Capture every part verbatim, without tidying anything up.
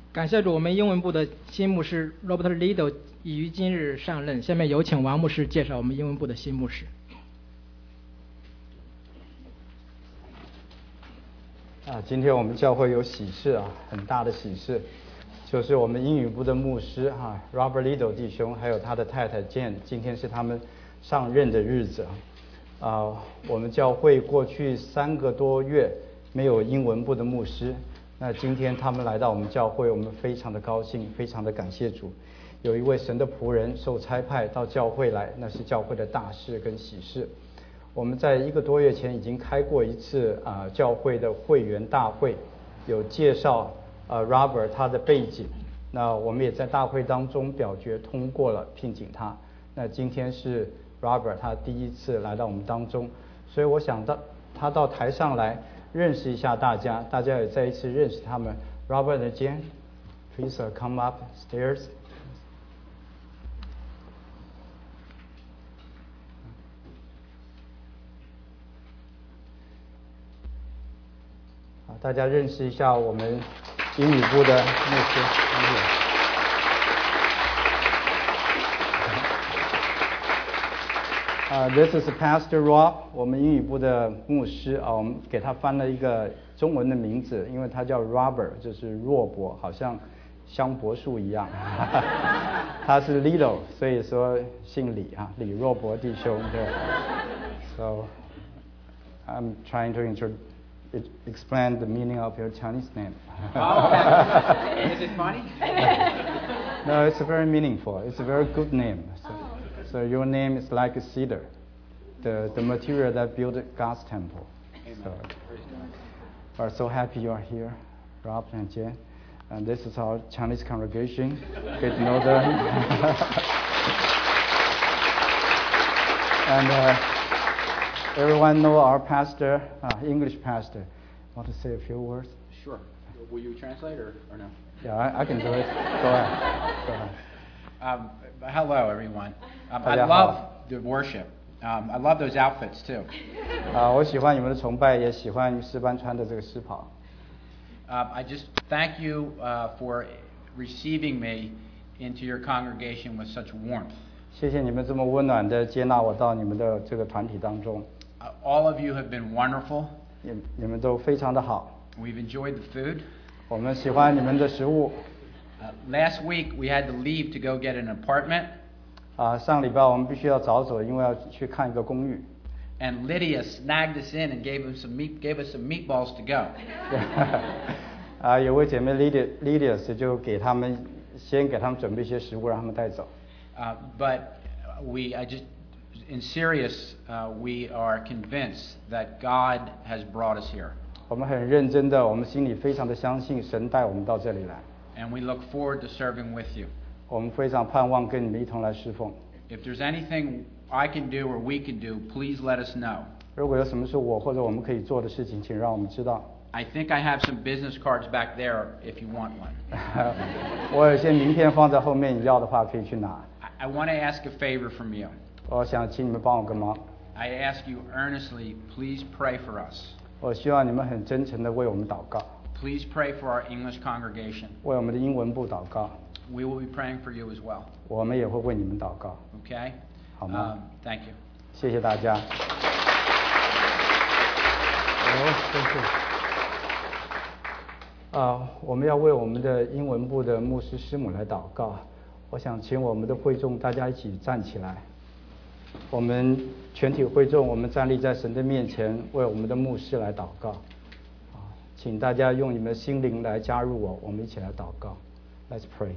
感谢主，我们英文部的新牧师 Robert Liddle 已于今日上任。下面有请王牧师介绍我们英文部的新牧师。 啊，今天我们教会有喜事啊，很大的喜事，就是我们英语部的牧师哈、啊、Robert Liddle 弟兄，还有他的太太 Jane， 今天是他们上任的日子啊。啊，我们教会过去三个多月没有英文部的牧师。那今天他们来到我们教会，我们非常的高兴，非常的感谢主。有一位神的仆人受差派到教会来，那是教会的大事跟喜事。我们在一个多月前已经开过一次啊、呃、教会的会员大会，有介绍呃 Robert 他的背景。那我们也在大会当中表决通过了聘请他。那今天是 Robert 他第一次来到我们当中，所以我想到他到台上来认识一下大家，大家也再一次认识他们。Robert and Jane, please uh, come upstairs. 好，大家认识一下我们英语部的牧师。Uh, this is Pastor Rob， 我们英语部的牧师啊，我们给他翻了一个中文的名字，因为他叫 Robert， 就是若伯，好像香柏树一样。他是 Liddle， 所以说姓李啊，李若伯弟兄。对。So I'm trying to intro, explain the meaning of your Chinese name. Oh, is it funny? No, it's very meaningful. It's a very good name. So, So your name is like a cedar, the, the material that built God's temple. So we're so happy you are here, Rob and Jen. And this is our Chinese congregation. Get to know them. And uh, everyone know our pastor, uh, English pastor. Want to say a few words? Sure. Will you translate or, or no? Yeah, I, I can do it. Go ahead. Go ahead. Um, hello, everyone. Um, I love the worship. Um, I love those outfits too. 啊，我喜欢你们的崇拜，也喜欢诗班穿的这个诗袍。 Um, I just thank you uh, for receiving me into your congregation with such warmth. 谢谢你们这么温暖的接纳我到你们的这个团体当中。 Uh, all of you have been wonderful. 你你们都非常的好。 We've enjoyed the food. 我们喜欢你们的食物。 Uh, last week we had to leave to go get an apartment. 啊，上礼拜我们必须要早走，因为要去看一个公寓。 And Lydia snagged us in and gave us some meat, gave us some meatballs to go. 啊，有位姐妹 Lydia Lydia 就给他们先给他们准备一些食物，让他们带走。 Uh, but we, I just, in serious, uh, we are convinced that God has brought us here. 我们很认真的，我们心里非常的相信神带我们到这里来。 And we look forward to serving with you. 我们非常盼望跟你们一同来侍奉。 If there's anything I can do or we can do, please let us know. 如果有什么是我或者我们可以做的事情，请让我们知道。 I think I have some business cards back there if you want one. 我有些名片放在后面，你要的话可以去拿。 I, I want to ask a favor from you. 我想请你们帮我个忙。 I ask you earnestly, please pray for us. 我希望你们很真诚的为我们祷告。 Please pray for our English congregation. 为我们的英文部祷告。 We will be praying for you as well. 我们也会为你们祷告。 Okay? 好吗？ Um, thank you. 谢谢大家。哦，谢谢。啊，我们要为我们的英文部的牧师师母来祷告。我想请我们的会众大家一起站起来。我们全体会众，我们站立在神的面前，为我们的牧师来祷告。啊，请大家用你们的心灵来加入我，我们一起来祷告。Let's pray.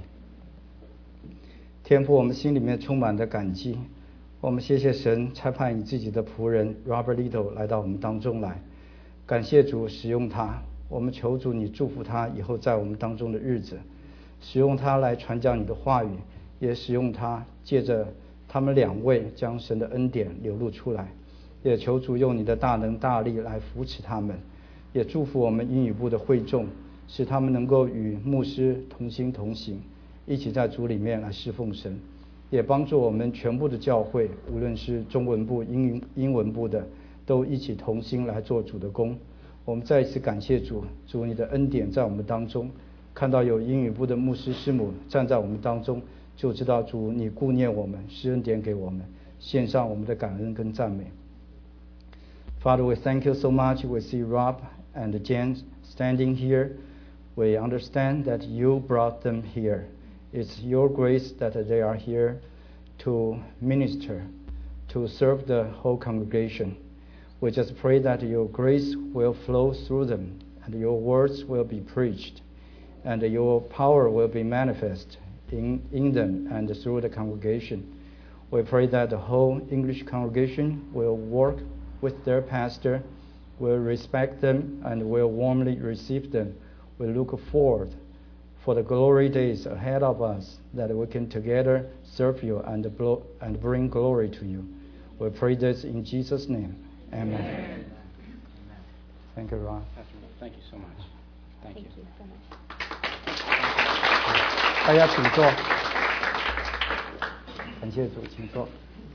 天父，我们心里面充满着感激，我们谢谢神差派你自己的仆人 Robert Liddle 来到我们当中来，感谢主使用他，我们求主你祝福他以后在我们当中的日子，使用他来传讲你的话语，也使用他借着他们两位将神的恩典流露出来，也求主用你的大能大力来扶持他们，也祝福我们英语部的会众，使他们能够与牧师同心同行，一起在主里面来侍奉神，也帮助我们全部的教会，无论是中文部、英英文部的，都一起同心来做主的工。我们再一次感谢主，主你的恩典在我们当中， 看到有英语部的牧师师母站在我们当中，就知道主你顾念我们，施恩典给我们，献上我们的感恩跟赞美。Father, we thank you so much. We see Rob and Jen standing here. We understand that you brought them here. It's your grace that they are here to minister, to serve the whole congregation. We just pray that your grace will flow through them, and your words will be preached, and your power will be manifest in, in them and through the congregation. We pray that the whole English congregation will work with their pastor, will respect them, and will warmly receive them. We look forward for the glory days ahead of us, that we can together serve you and, blo- and bring glory to you. We pray this in Jesus' name. Amen. Amen. Thank you, Ron. Thank you so much. Thank, Thank you. you so much. 大家请坐。感谢主，请坐。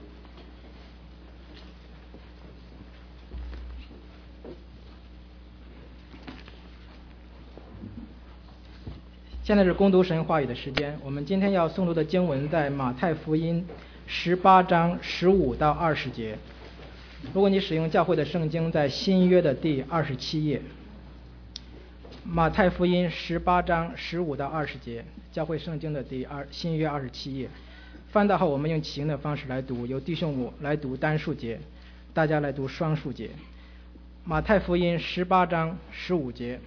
现在是攻读神话语的时间。我们今天要诵读的经文在马太福音十八章十五到二十节。如果你使用教会的圣经，在新约的第二十七页。马太福音十八章十五到二十节，教会圣经的第二新约二十七页。翻到后，我们用起音的方式来读，由弟兄我来读单数节，大家来读双数节。马太福音十八章十五节。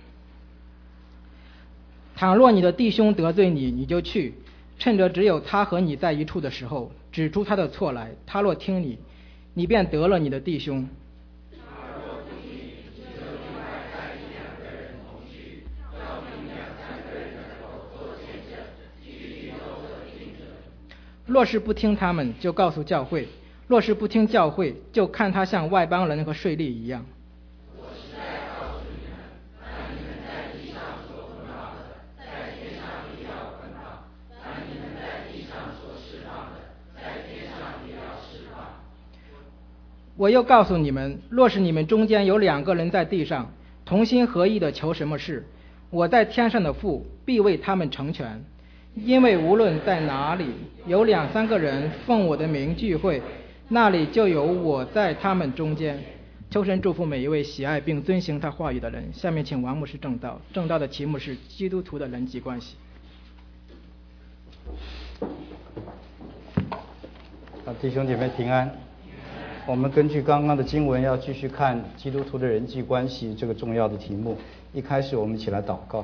倘若你的弟兄得罪你，你就去，趁着只有他和你在一处的时候，指出他的错来。他若听你，你便得了你的弟兄。若是不听他们，就告诉教会；若是不听教会，就看他像外邦人和税吏一样。我又告诉你们，若是你们中间有两个人在地上同心合意的求什么事，我在天上的父必为他们成全。因为无论在哪里有两三个人奉我的名聚会，那里就有我在他们中间。求神祝福每一位喜爱并遵行他话语的人。下面请王牧师正道，正道的题目是基督徒的人际关系。 啊，弟兄姐妹平安。我们根据刚刚的经文要继续看基督徒的人际关系这个重要的题目。一开始我们一起来祷告。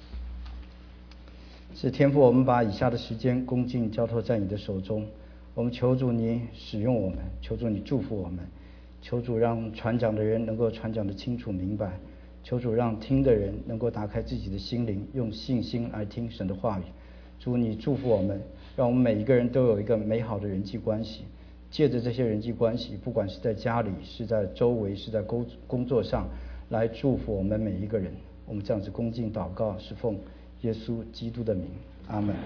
是天父，我们把以下的时间恭敬交托在你的手中，我们求主你使用我们，求主你祝福我们，求主让传讲的人能够传讲得清楚明白，求主让听的人能够打开自己的心灵，用信心来听神的话语。主你祝福我们，让我们每一个人都有一个美好的人际关系，借着这些人际关系，不管是在家里，是在周围，是在工工作上，来祝福我们每一个人。我们这样子恭敬祷告，是奉耶稣基督的名，阿门。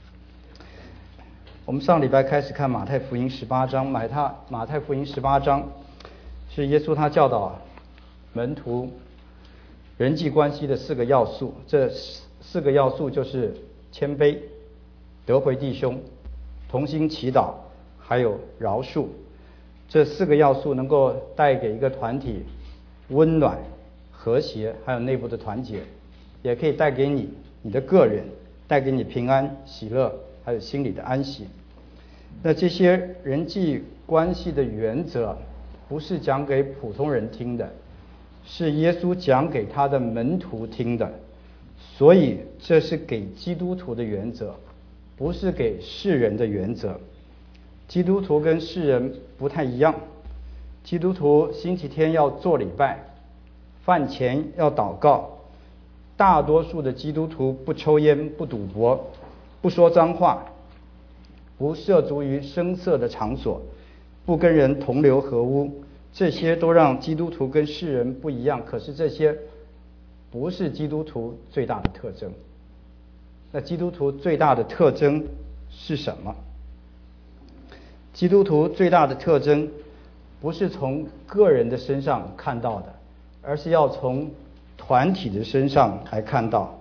我们上礼拜开始看马太福音十八章，马太马太福音十八章是耶稣他教导门徒人际关系的四个要素，这四个要素就是谦卑、得回弟兄、同心祈祷，还有饶恕。这四个要素能够带给一个团体温暖、和谐，还有内部的团结，也可以带给你你的个人，带给你平安、喜乐，还有心理的安息。那这些人际关系的原则不是讲给普通人听的，是耶稣讲给他的门徒听的，所以这是给基督徒的原则，不是给世人的原则。基督徒跟世人不太一样，基督徒星期天要做礼拜，饭前要祷告，大多数的基督徒不抽烟、不赌博、不说脏话，不涉足于声色的场所，不跟人同流合污，这些都让基督徒跟世人不一样。可是这些不是基督徒最大的特征。那基督徒最大的特征是什么？基督徒最大的特征不是从个人的身上看到的，而是要从团体的身上来看到。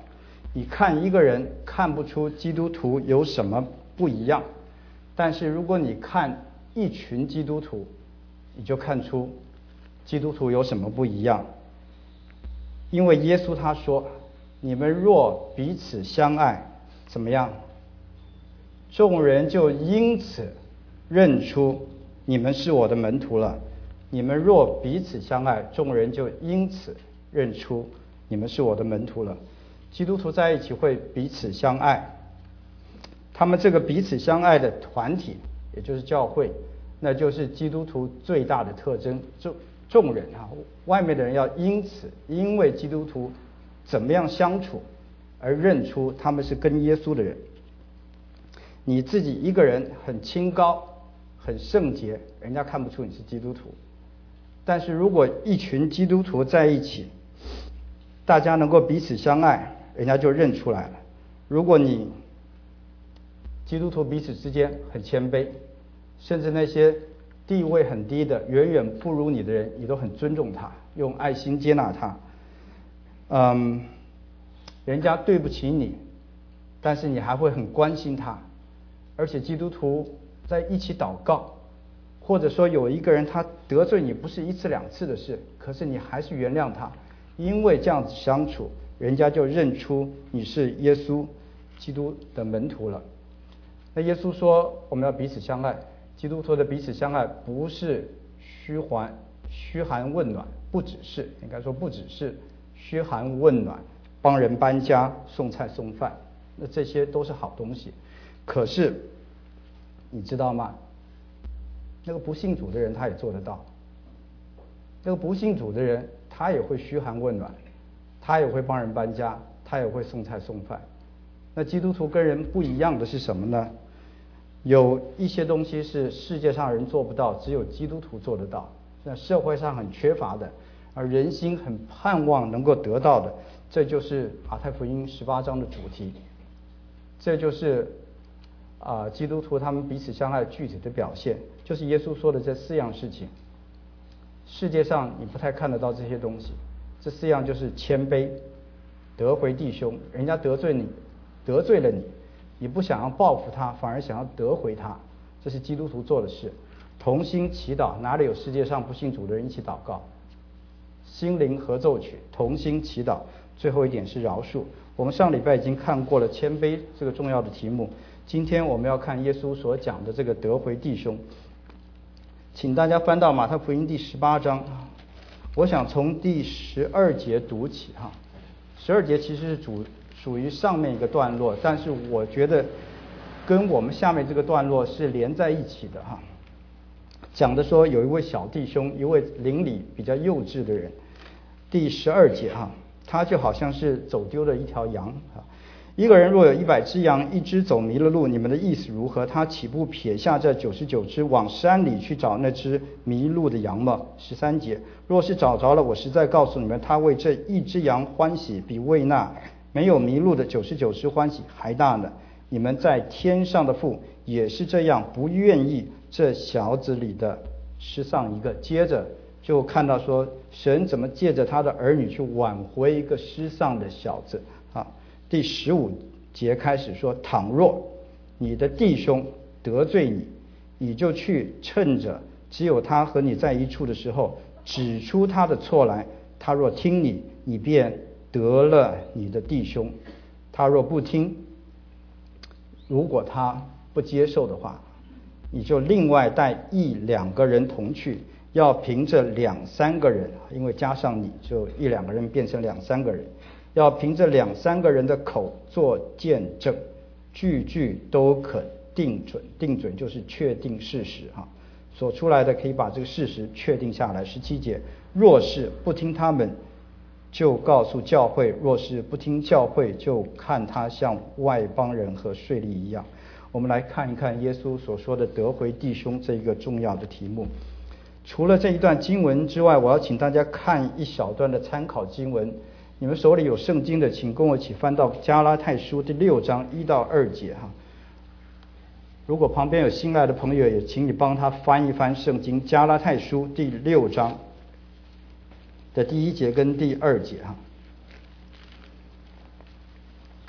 你看一个人看不出基督徒有什么不一样，但是如果你看一群基督徒，你就看出基督徒有什么不一样。因为耶稣他说，你们若彼此相爱，怎么样？众人就因此认出你们是我的门徒了。你们若彼此相爱，众人就因此认出你们是我的门徒了。基督徒在一起会彼此相爱，他们这个彼此相爱的团体，也就是教会，那就是基督徒最大的特征。众众人啊，外面的人要因此因为基督徒怎么样相处而认出他们是跟耶稣的人。你自己一个人很清高很圣洁，人家看不出你是基督徒。但是如果一群基督徒在一起，大家能够彼此相爱，人家就认出来了。如果你基督徒彼此之间很谦卑，甚至那些地位很低的远远不如你的人，你都很尊重他，用爱心接纳他，嗯，人家对不起你，但是你还会很关心他。而且基督徒在一起祷告，或者说有一个人他得罪你不是一次两次的事，可是你还是原谅他，因为这样子相处，人家就认出你是耶稣基督的门徒了。那耶稣说我们要彼此相爱，基督徒的彼此相爱不是嘘寒嘘寒问暖，不只是应该说不只是嘘寒问暖，帮人搬家送菜送饭，那这些都是好东西。可是你知道吗？那个不信主的人他也做得到，那个不信主的人他也会嘘寒问暖，他也会帮人搬家，他也会送菜送饭。那基督徒跟人不一样的是什么呢？有一些东西是世界上人做不到，只有基督徒做得到，那社会上很缺乏的，而人心很盼望能够得到的，这就是马太福音十八章的主题，这就是啊、呃，基督徒他们彼此相爱具体的表现，就是耶稣说的这四样事情。世界上你不太看得到这些东西，这四样就是谦卑，得回弟兄，人家得罪你，得罪了你，你不想要报复他，反而想要得回他，这是基督徒做的事。同心祈祷，哪里有世界上不信主的人一起祷告？心灵合奏曲，同心祈祷。最后一点是饶恕。我们上礼拜已经看过了谦卑这个重要的题目，今天我们要看耶稣所讲的这个得回弟兄。请大家翻到马太福音第十八章，我想从第十二节读起哈。十二节其实是主属于上面一个段落，但是我觉得跟我们下面这个段落是连在一起的哈。讲的说有一位小弟兄，一位邻里比较幼稚的人。第十二节哈，他就好像是走丢了一条羊啊。一个人若有一百只羊，一只走迷了路，你们的意思如何？他岂不撇下这九十九只，往山里去找那只迷路的羊吗？十三节，若是找着了，我实在告诉你们，他为这一只羊欢喜，比为那没有迷路的九十九只欢喜还大呢。你们在天上的父也是这样，不愿意这小子里的失丧一个。接着就看到说，神怎么借着他的儿女去挽回一个失丧的小子啊。第十五节开始说，倘若你的弟兄得罪你，你就去趁着只有他和你在一处的时候，指出他的错来。他若听你，你便得了你的弟兄；他若不听，如果他不接受的话，你就另外带一两个人同去，要凭着两三个人，因为加上你就一两个人变成两三个人，要凭着两三个人的口做见证，句句都可定准。定准就是确定事实哈，所出来的可以把这个事实确定下来。十七节，若是不听他们，就告诉教会；若是不听教会，就看他像外邦人和税吏一样。我们来看一看耶稣所说的得回弟兄这一个重要的题目。除了这一段经文之外，我要请大家看一小段的参考经文。你们手里有圣经的，请跟我一起翻到加拉太书第六章一到二节哈。如果旁边有新来的朋友，也请你帮他翻一翻圣经，加拉太书第六章的第一节跟第二节哈。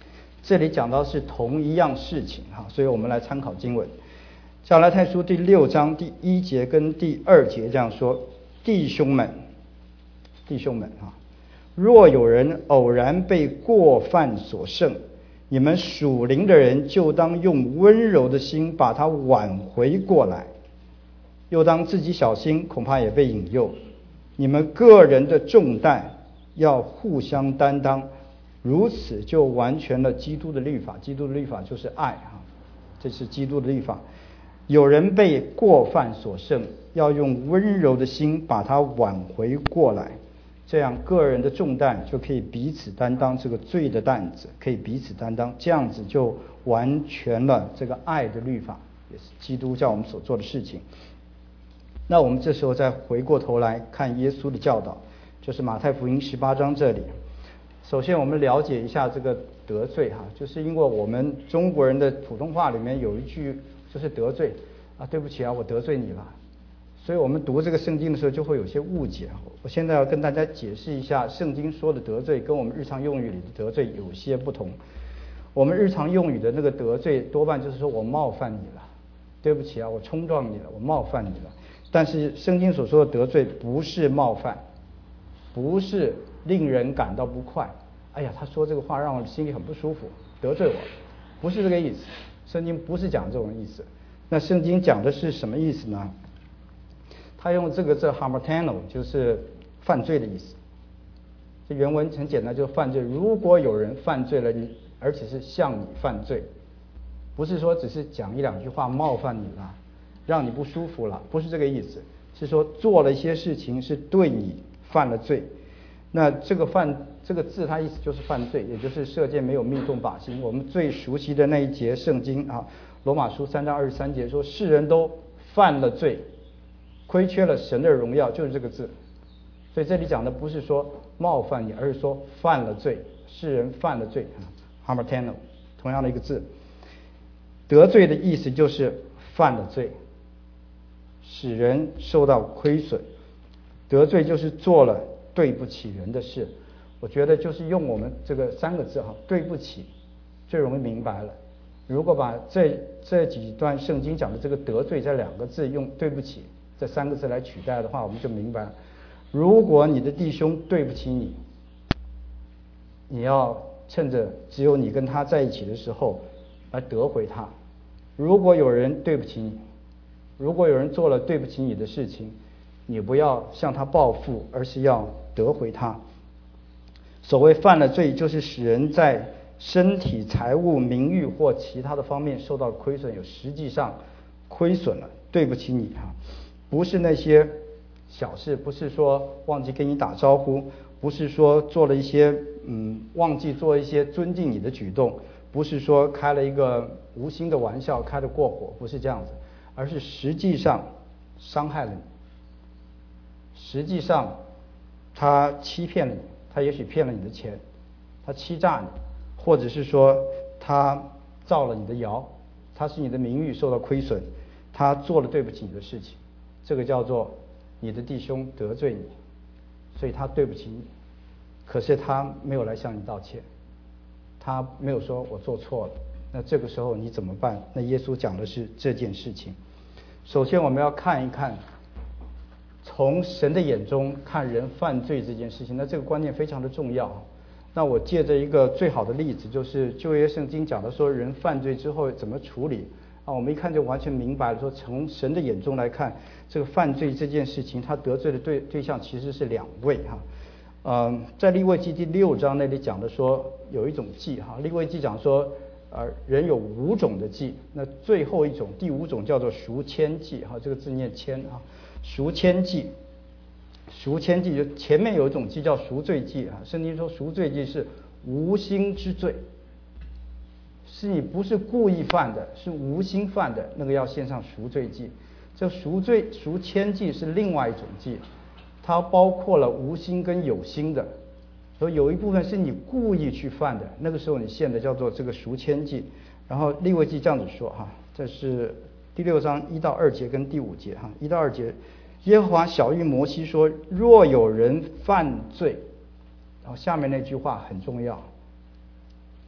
这里讲到是同一样事情哈，所以我们来参考经文。加拉太书第六章第一节跟第二节这样说：弟兄们，弟兄们啊，若有人偶然被过犯所胜，你们属灵的人就当用温柔的心把他挽回过来，又当自己小心，恐怕也被引诱。你们个人的重担要互相担当，如此就完全了基督的律法。基督的律法就是爱啊，这是基督的律法。有人被过犯所胜，要用温柔的心把他挽回过来，这样个人的重担就可以彼此担当，这个罪的担子可以彼此担当，这样子就完全了这个爱的律法，也是基督教我们所做的事情。那我们这时候再回过头来看耶稣的教导，就是马太福音十八章这里。首先我们了解一下这个得罪哈，就是因为我们中国人的普通话里面有一句就是得罪啊，对不起啊，我得罪你了。所以我们读这个圣经的时候就会有些误解。我现在要跟大家解释一下，圣经说的得罪跟我们日常用语里的得罪有些不同。我们日常用语的那个得罪多半就是说我冒犯你了，对不起啊，我冲撞你了，我冒犯你了。但是圣经所说的得罪不是冒犯，不是令人感到不快，哎呀他说这个话让我心里很不舒服，得罪我，不是这个意思。圣经不是讲这种意思。那圣经讲的是什么意思呢？他用这个字 hamartano 就是犯罪的意思。这原文很简单，就是犯罪。如果有人犯罪了，你而且是向你犯罪，不是说只是讲一两句话冒犯你了，让你不舒服了，不是这个意思，是说做了一些事情是对你犯了罪。那这个犯这个字它意思就是犯罪，也就是射箭没有命中靶心。我们最熟悉的那一节圣经啊，罗马书三章二十三节说世人都犯了罪，亏缺了神的荣耀，就是这个字。所以这里讲的不是说冒犯你，而是说犯了罪，世人犯了罪 hamartano 同样的一个字。得罪的意思就是犯了罪，使人受到亏损。得罪就是做了对不起人的事。我觉得就是用我们这个三个字哈，对不起最容易明白了。如果把这这几段圣经讲的这个得罪这两个字用对不起这三个字来取代的话，我们就明白了。如果你的弟兄对不起你，你要趁着只有你跟他在一起的时候来得回他。如果有人对不起你，如果有人做了对不起你的事情，你不要向他报复，而是要得回他。所谓犯了罪，就是使人在身体、财物、名誉或其他的方面受到亏损，有实际上亏损了，对不起你啊，不是那些小事，不是说忘记跟你打招呼，不是说做了一些嗯忘记做一些尊敬你的举动，不是说开了一个无心的玩笑，开得过火，不是这样子，而是实际上伤害了你，实际上他欺骗了你，他也许骗了你的钱，他欺诈你，或者是说他造了你的谣，他使你的名誉受到亏损，他做了对不起你的事情，这个叫做你的弟兄得罪你，所以他对不起你，可是他没有来向你道歉，他没有说我做错了，那这个时候你怎么办？那耶稣讲的是这件事情。首先我们要看一看从神的眼中看人犯罪这件事情，那这个观念非常的重要。那我借着一个最好的例子，就是旧约圣经讲的说人犯罪之后怎么处理啊，我们一看就完全明白了，说从神的眼中来看，这个犯罪这件事情他得罪的对对象其实是两位哈。呃，在利未记第六章那里讲的说有一种祭哈，利未记讲说呃人有五种的祭，那最后一种第五种叫做赎愆祭哈，这个字念愆哈，赎愆祭。赎愆祭就前面有一种祭叫赎罪祭啊，圣经说赎罪祭是无心之罪，是你不是故意犯的，是无心犯的，那个要献上赎罪祭。这赎罪赎愆祭是另外一种祭，它包括了无心跟有心的，所以有一部分是你故意去犯的，那个时候你献的叫做这个赎愆祭。然后利未记这样子说哈，这是第六章一到二节跟第五节哈，一到二节。耶和华晓谕摩西说，若有人犯罪，然后下面那句话很重要，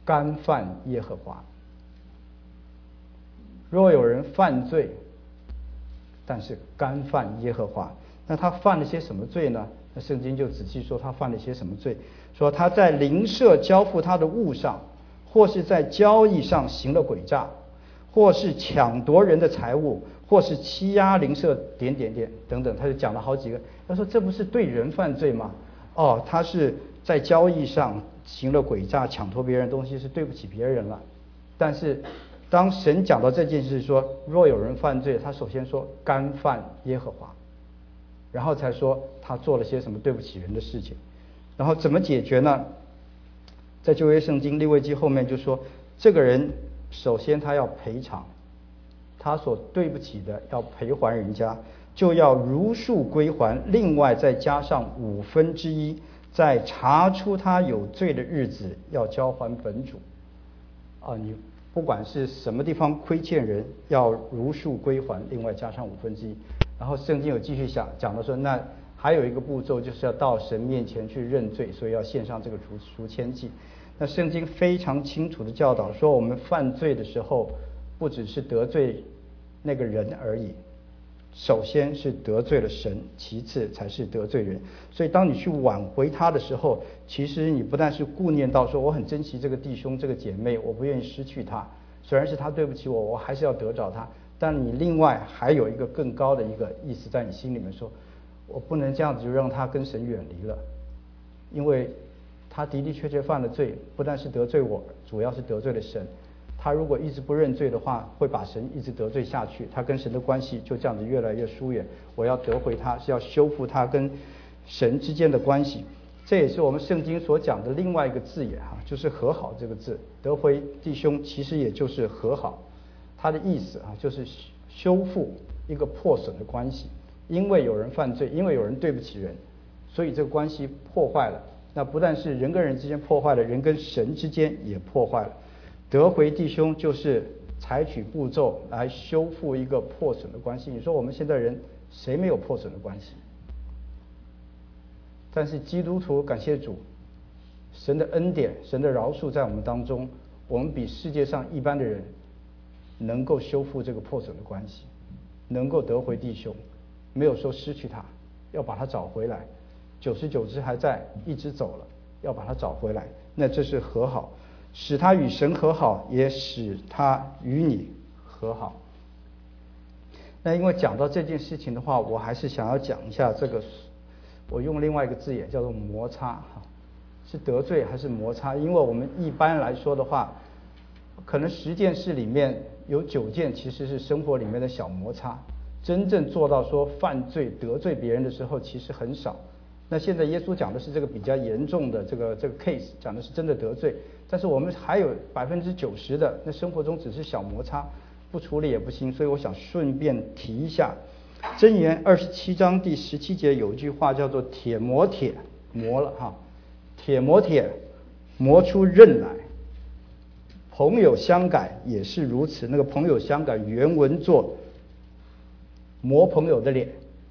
干犯耶和华。若有人犯罪，但是干犯耶和华，那他犯了些什么罪呢？那圣经就仔细说他犯了些什么罪，说他在邻舍交付他的物上，或是在交易上行了诡诈，或是抢夺人的财物，或是欺压邻舍点点点等等，他就讲了好几个。他说这不是对人犯罪吗？哦，他是在交易上行了诡诈，抢夺别人的东西，是对不起别人了。但是当神讲到这件事说若有人犯罪，他首先说干犯耶和华，然后才说他做了些什么对不起人的事情。然后怎么解决呢？在旧约圣经利未记后面就说，这个人首先他要赔偿，他所对不起的要赔还人家，就要如数归还，另外再加上五分之一，在查出他有罪的日子要交还本主。啊，你不管是什么地方亏欠人，要如数归还，另外加上五分之一。然后圣经有继续讲讲到说，那还有一个步骤就是要到神面前去认罪，所以要献上这个赎赎愆祭。那圣经非常清楚的教导说，我们犯罪的时候不只是得罪那个人而已，首先是得罪了神，其次才是得罪人。所以当你去挽回他的时候，其实你不但是顾念到说我很珍惜这个弟兄这个姐妹，我不愿意失去他，虽然是他对不起我，我还是要得着他，但你另外还有一个更高的一个意思在你心里面说，我不能这样子就让他跟神远离了，因为他的的确确犯了罪，不但是得罪我，主要是得罪了神。他如果一直不认罪的话，会把神一直得罪下去，他跟神的关系就这样子越来越疏远。我要得回他，是要修复他跟神之间的关系。这也是我们圣经所讲的另外一个字眼哈，就是和好这个字。得回弟兄其实也就是和好，它的意思啊就是修复一个破损的关系。因为有人犯罪，因为有人对不起人，所以这个关系破坏了。那不但是人跟人之间破坏了，人跟神之间也破坏了。得回弟兄就是采取步骤来修复一个破损的关系。你说我们现在人谁没有破损的关系？但是基督徒感谢主，神的恩典，神的饶恕在我们当中，我们比世界上一般的人能够修复这个破损的关系，能够得回弟兄，没有说失去他，要把他找回来。九十九只还在，一只走了，要把他找回来，那这是和好，使他与神和好，也使他与你和好。那因为讲到这件事情的话，我还是想要讲一下这个，我用另外一个字眼叫做摩擦，是得罪还是摩擦？因为我们一般来说的话，可能十件事里面有九件其实是生活里面的小摩擦，真正做到说犯罪得罪别人的时候其实很少。那现在耶稣讲的是这个比较严重的这个这个 case， 讲的是真的得罪，但是我们还有百分之九十的那生活中只是小摩擦，不处理也不行，所以我想顺便提一下，箴言二十七章第十七节有一句话叫做铁磨铁，磨了哈，铁磨铁，磨出刃来。朋友相改也是如此，那个朋友相改原文做磨朋友的脸。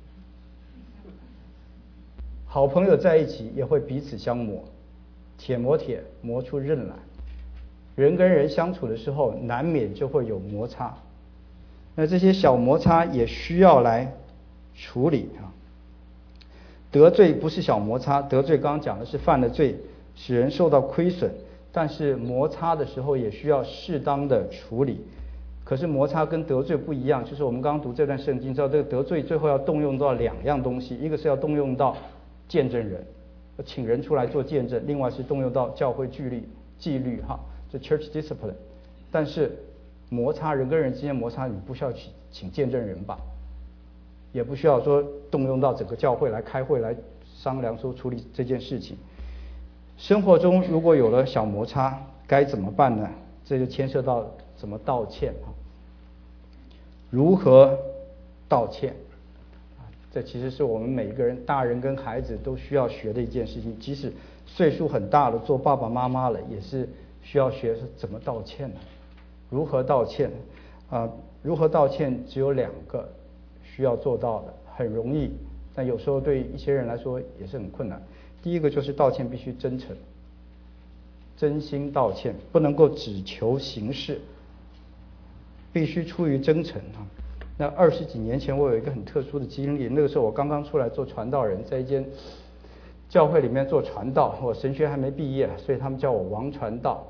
好朋友在一起也会彼此相磨，铁磨铁，磨出刃来。人跟人相处的时候，难免就会有摩擦。那这些小摩擦也需要来处理啊。得罪不是小摩擦，得罪刚刚讲的是犯了罪，使人受到亏损。但是摩擦的时候也需要适当的处理。可是摩擦跟得罪不一样，就是我们刚刚读这段圣经知道，这个得罪最后要动用到两样东西，一个是要动用到见证人，请人出来做见证，另外是动用到教会纪律纪律哈，这 church discipline。但是摩擦人跟人之间摩擦，你不需要请请见证人吧，也不需要说动用到整个教会来开会来商量说处理这件事情。生活中如果有了小摩擦，该怎么办呢？这就牵涉到怎么道歉啊，如何道歉。这其实是我们每一个人，大人跟孩子都需要学的一件事情。即使岁数很大了，做爸爸妈妈了，也是需要学怎么道歉的，如何道歉啊、呃？如何道歉只有两个需要做到的，很容易，但有时候对一些人来说也是很困难。第一个就是道歉必须真诚， 真心道歉，不能够只求形式，必须出于真诚啊。那二十几年前，我有一个很特殊的经历，那个时候我刚刚出来做传道人，在一间教会里面做传道，我神学还没毕业，所以他们叫我王传道。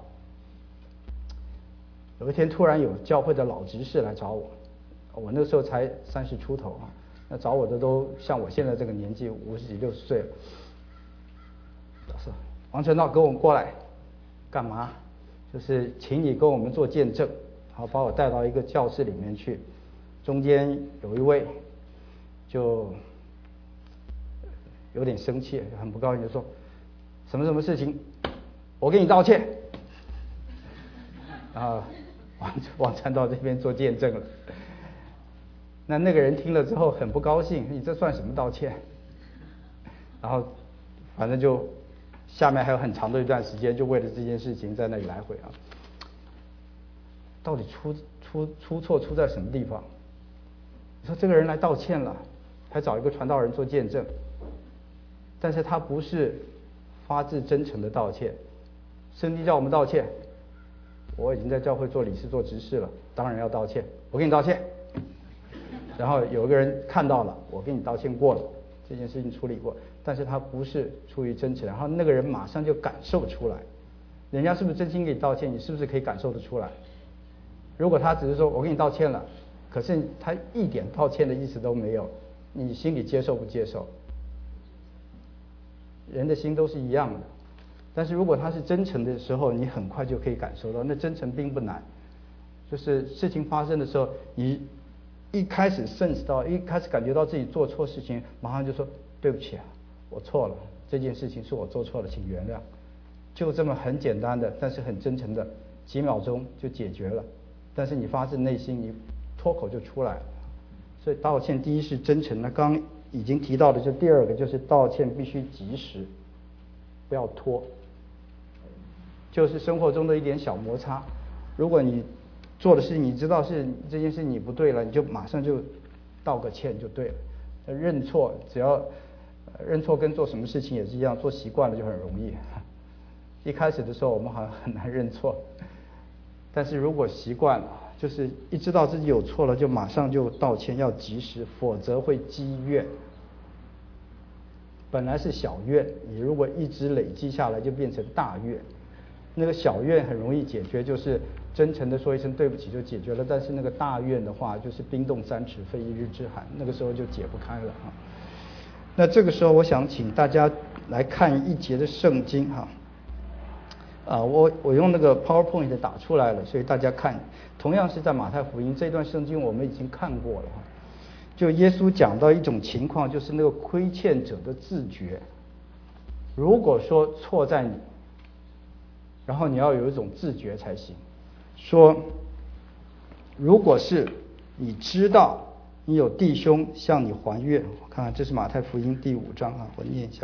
有一天突然有教会的老执事来找我，我那时候才三十出头啊，那找我的都像我现在这个年纪，五十几六十岁了。是王传道，跟我们过来干嘛？就是请你跟我们做见证，然后把我带到一个教室里面去，中间有一位就有点生气，很不高兴，就说什么什么事情，我给你道歉。然后王王传道这边做见证了。那那个人听了之后很不高兴，你这算什么道歉？然后反正就下面还有很长的一段时间，就为了这件事情在那里来回啊。到底出出出错出在什么地方？你说这个人来道歉了，还找一个传道人做见证，但是他不是发自真诚的道歉。圣经叫我们道歉，我已经在教会做理事做执事了，当然要道歉，我给你道歉。然后有个人看到了，我给你道歉过了，这件事情处理过，但是他不是出于真诚，然后那个人马上就感受出来，人家是不是真心给你道歉，你是不是可以感受得出来？如果他只是说我给你道歉了，可是他一点道歉的意思都没有，你心里接受不接受？人的心都是一样的，但是如果他是真诚的时候，你很快就可以感受到，那真诚并不难，就是事情发生的时候，你一开始 sense 到，一开始感觉到自己做错事情，马上就说对不起啊，我错了，这件事情是我做错了，请原谅。就这么很简单的，但是很真诚的，几秒钟就解决了。但是你发自内心，你脱口就出来了。所以道歉第一是真诚，那刚刚已经提到的，就第二个就是道歉必须及时，不要拖。就是生活中的一点小摩擦，如果你做的事情你知道是这件事你不对了，你就马上就道个歉就对了。认错，只要认错跟做什么事情也是一样，做习惯了就很容易。一开始的时候我们好像很难认错，但是如果习惯了，就是一知道自己有错了就马上就道歉，要及时，否则会积怨。本来是小怨，你如果一直累积下来就变成大怨。那个小怨很容易解决，就是真诚的说一声对不起就解决了，但是那个大怨的话就是冰冻三尺非一日之寒，那个时候就解不开了啊。那这个时候我想请大家来看一节的圣经哈。啊，我我用那个 PowerPoint 打出来了，所以大家看，同样是在马太福音这段圣经我们已经看过了哈。就耶稣讲到一种情况，就是那个亏欠者的自觉。如果说错在你，然后你要有一种自觉才行。说，如果是你知道你有弟兄向你还愿，我看看这是马太福音第五章啊，我念一下。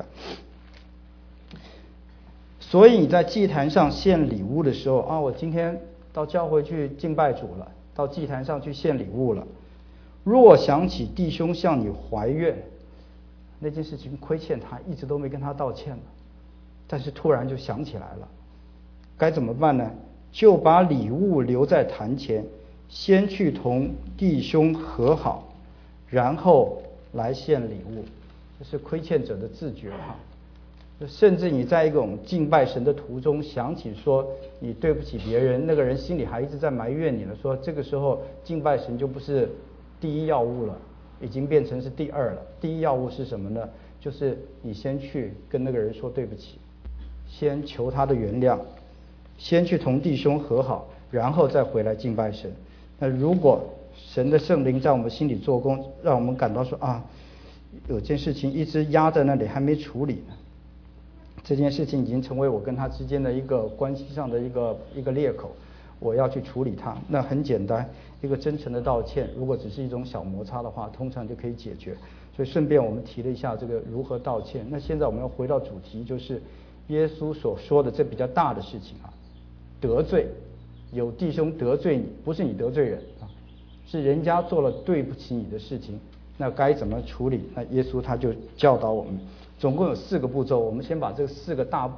所以你在祭坛上献礼物的时候啊，我今天到教会去敬拜主了，到祭坛上去献礼物了。若想起弟兄向你还愿，那件事情亏欠他，一直都没跟他道歉了，但是突然就想起来了，该怎么办呢？就把礼物留在坛前，先去同弟兄和好，然后来献礼物。这是亏欠者的自觉哈。甚至你在一种敬拜神的途中想起说你对不起别人，那个人心里还一直在埋怨你了，说这个时候敬拜神就不是第一要务了，已经变成是第二了。第一要务是什么呢？就是你先去跟那个人说对不起，先求他的原谅，先去同弟兄和好，然后再回来敬拜神。那如果神的圣灵在我们心里做工，让我们感到说啊，有件事情一直压在那里还没处理呢，这件事情已经成为我跟他之间的一个关系上的一个一个裂口，我要去处理它。那很简单，一个真诚的道歉，如果只是一种小摩擦的话，通常就可以解决。所以顺便我们提了一下这个如何道歉。那现在我们要回到主题，就是耶稣所说的这比较大的事情啊，得罪，有弟兄得罪你，不是你得罪人啊，是人家做了对不起你的事情，那该怎么处理？那耶稣他就教导我们。总共有四个步骤，我们先把这四个大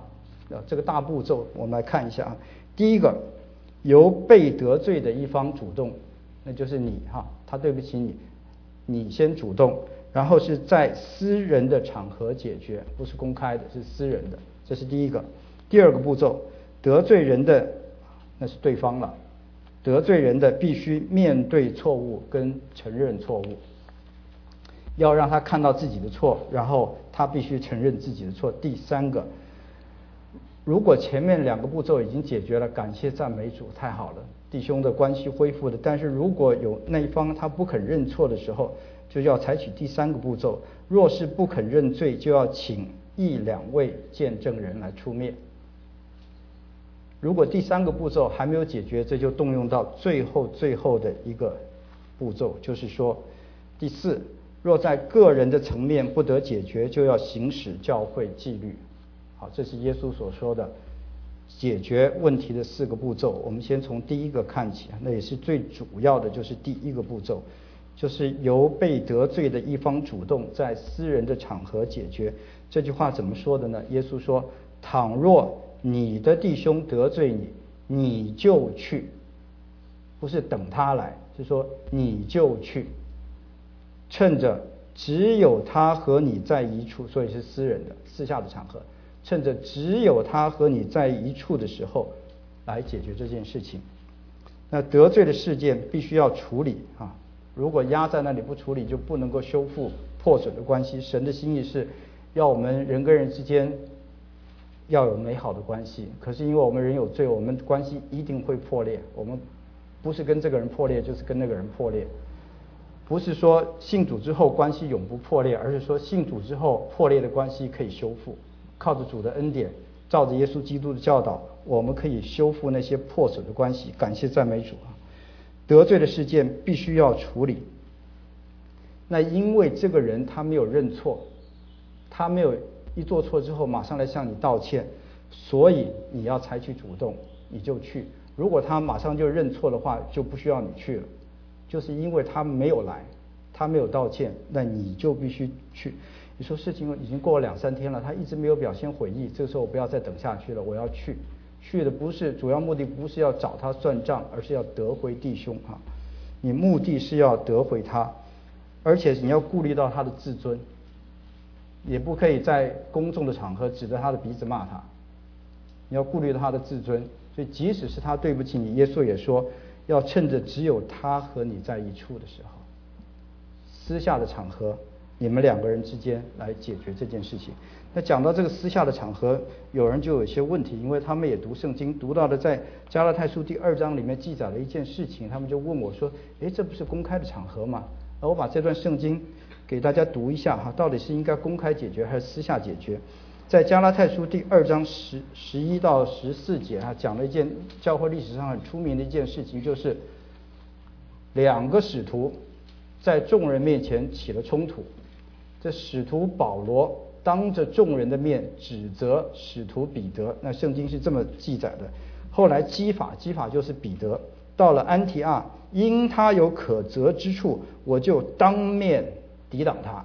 啊，这个大步骤我们来看一下啊。第一个，由被得罪的一方主动，那就是你哈，他对不起你，你先主动，然后是在私人的场合解决，不是公开的，是私人的，这是第一个。第二个步骤，得罪人的那是对方了，得罪人的必须面对错误跟承认错误，要让他看到自己的错，然后他必须承认自己的错。第三个，如果前面两个步骤已经解决了，感谢赞美主，太好了，弟兄的关系恢复了。但是如果有那一方他不肯认错的时候，就要采取第三个步骤，若是不肯认罪，就要请一两位见证人来出面。如果第三个步骤还没有解决，这就动用到最后最后的一个步骤，就是说第四，若在个人的层面不得解决，就要行使教会纪律。好，这是耶稣所说的解决问题的四个步骤。我们先从第一个看起，那也是最主要的，就是第一个步骤，就是由被得罪的一方主动在私人的场合解决。这句话怎么说的呢？耶稣说，倘若你的弟兄得罪你，你就去，不是等他来，是说你就去，趁着只有他和你在一处，所以是私人的私下的场合，趁着只有他和你在一处的时候来解决这件事情。那得罪的事件必须要处理啊，如果压在那里不处理，就不能够修复破损的关系。神的心意是要我们人跟人之间要有美好的关系，可是因为我们人有罪，我们关系一定会破裂。我们不是跟这个人破裂，就是跟那个人破裂。不是说信主之后关系永不破裂，而是说信主之后破裂的关系可以修复，靠着主的恩典，照着耶稣基督的教导，我们可以修复那些破损的关系。感谢赞美主啊！得罪的事件必须要处理。那因为这个人他没有认错，他没有一做错之后马上来向你道歉，所以你要采取主动，你就去。如果他马上就认错的话，就不需要你去了。就是因为他没有来，他没有道歉，那你就必须去。你说事情已经过了两三天了，他一直没有表现悔意，这个时候我不要再等下去了，我要去。去的不是主要目的，不是要找他算账，而是要得回弟兄啊！你目的是要得回他，而且你要顾虑到他的自尊，也不可以在公众的场合指着他的鼻子骂他，你要顾虑到他的自尊。所以即使是他对不起你，耶稣也说要趁着只有他和你在一处的时候，私下的场合，你们两个人之间来解决这件事情。那讲到这个私下的场合，有人就有一些问题，因为他们也读圣经，读到的在加拉太书第二章里面记载了一件事情，他们就问我说，诶，这不是公开的场合吗？那我把这段圣经给大家读一下哈，到底是应该公开解决还是私下解决？在加拉太书第二章十十一到十四节啊，讲了一件教会历史上很出名的一件事情，就是两个使徒在众人面前起了冲突。这使徒保罗当着众人的面指责使徒彼得，那圣经是这么记载的。后来基法，基法就是彼得，到了安提阿，因他有可责之处，我就当面抵挡他。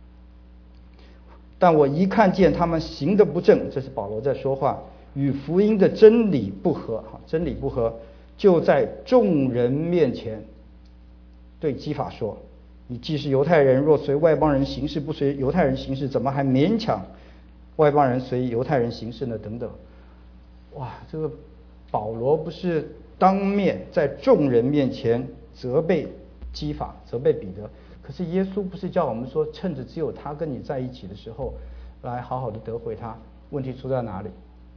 但我一看见他们行得不正，这是保罗在说话，与福音的真理不合，真理不合，就在众人面前对基法说，你既是犹太人，若随外邦人行事，不随犹太人行事，怎么还勉强外邦人随犹太人行事呢？等等。哇，这个保罗不是当面在众人面前责备基法，责备彼得，可是耶稣不是叫我们说，趁着只有他跟你在一起的时候，来好好的得回他？问题出在哪里？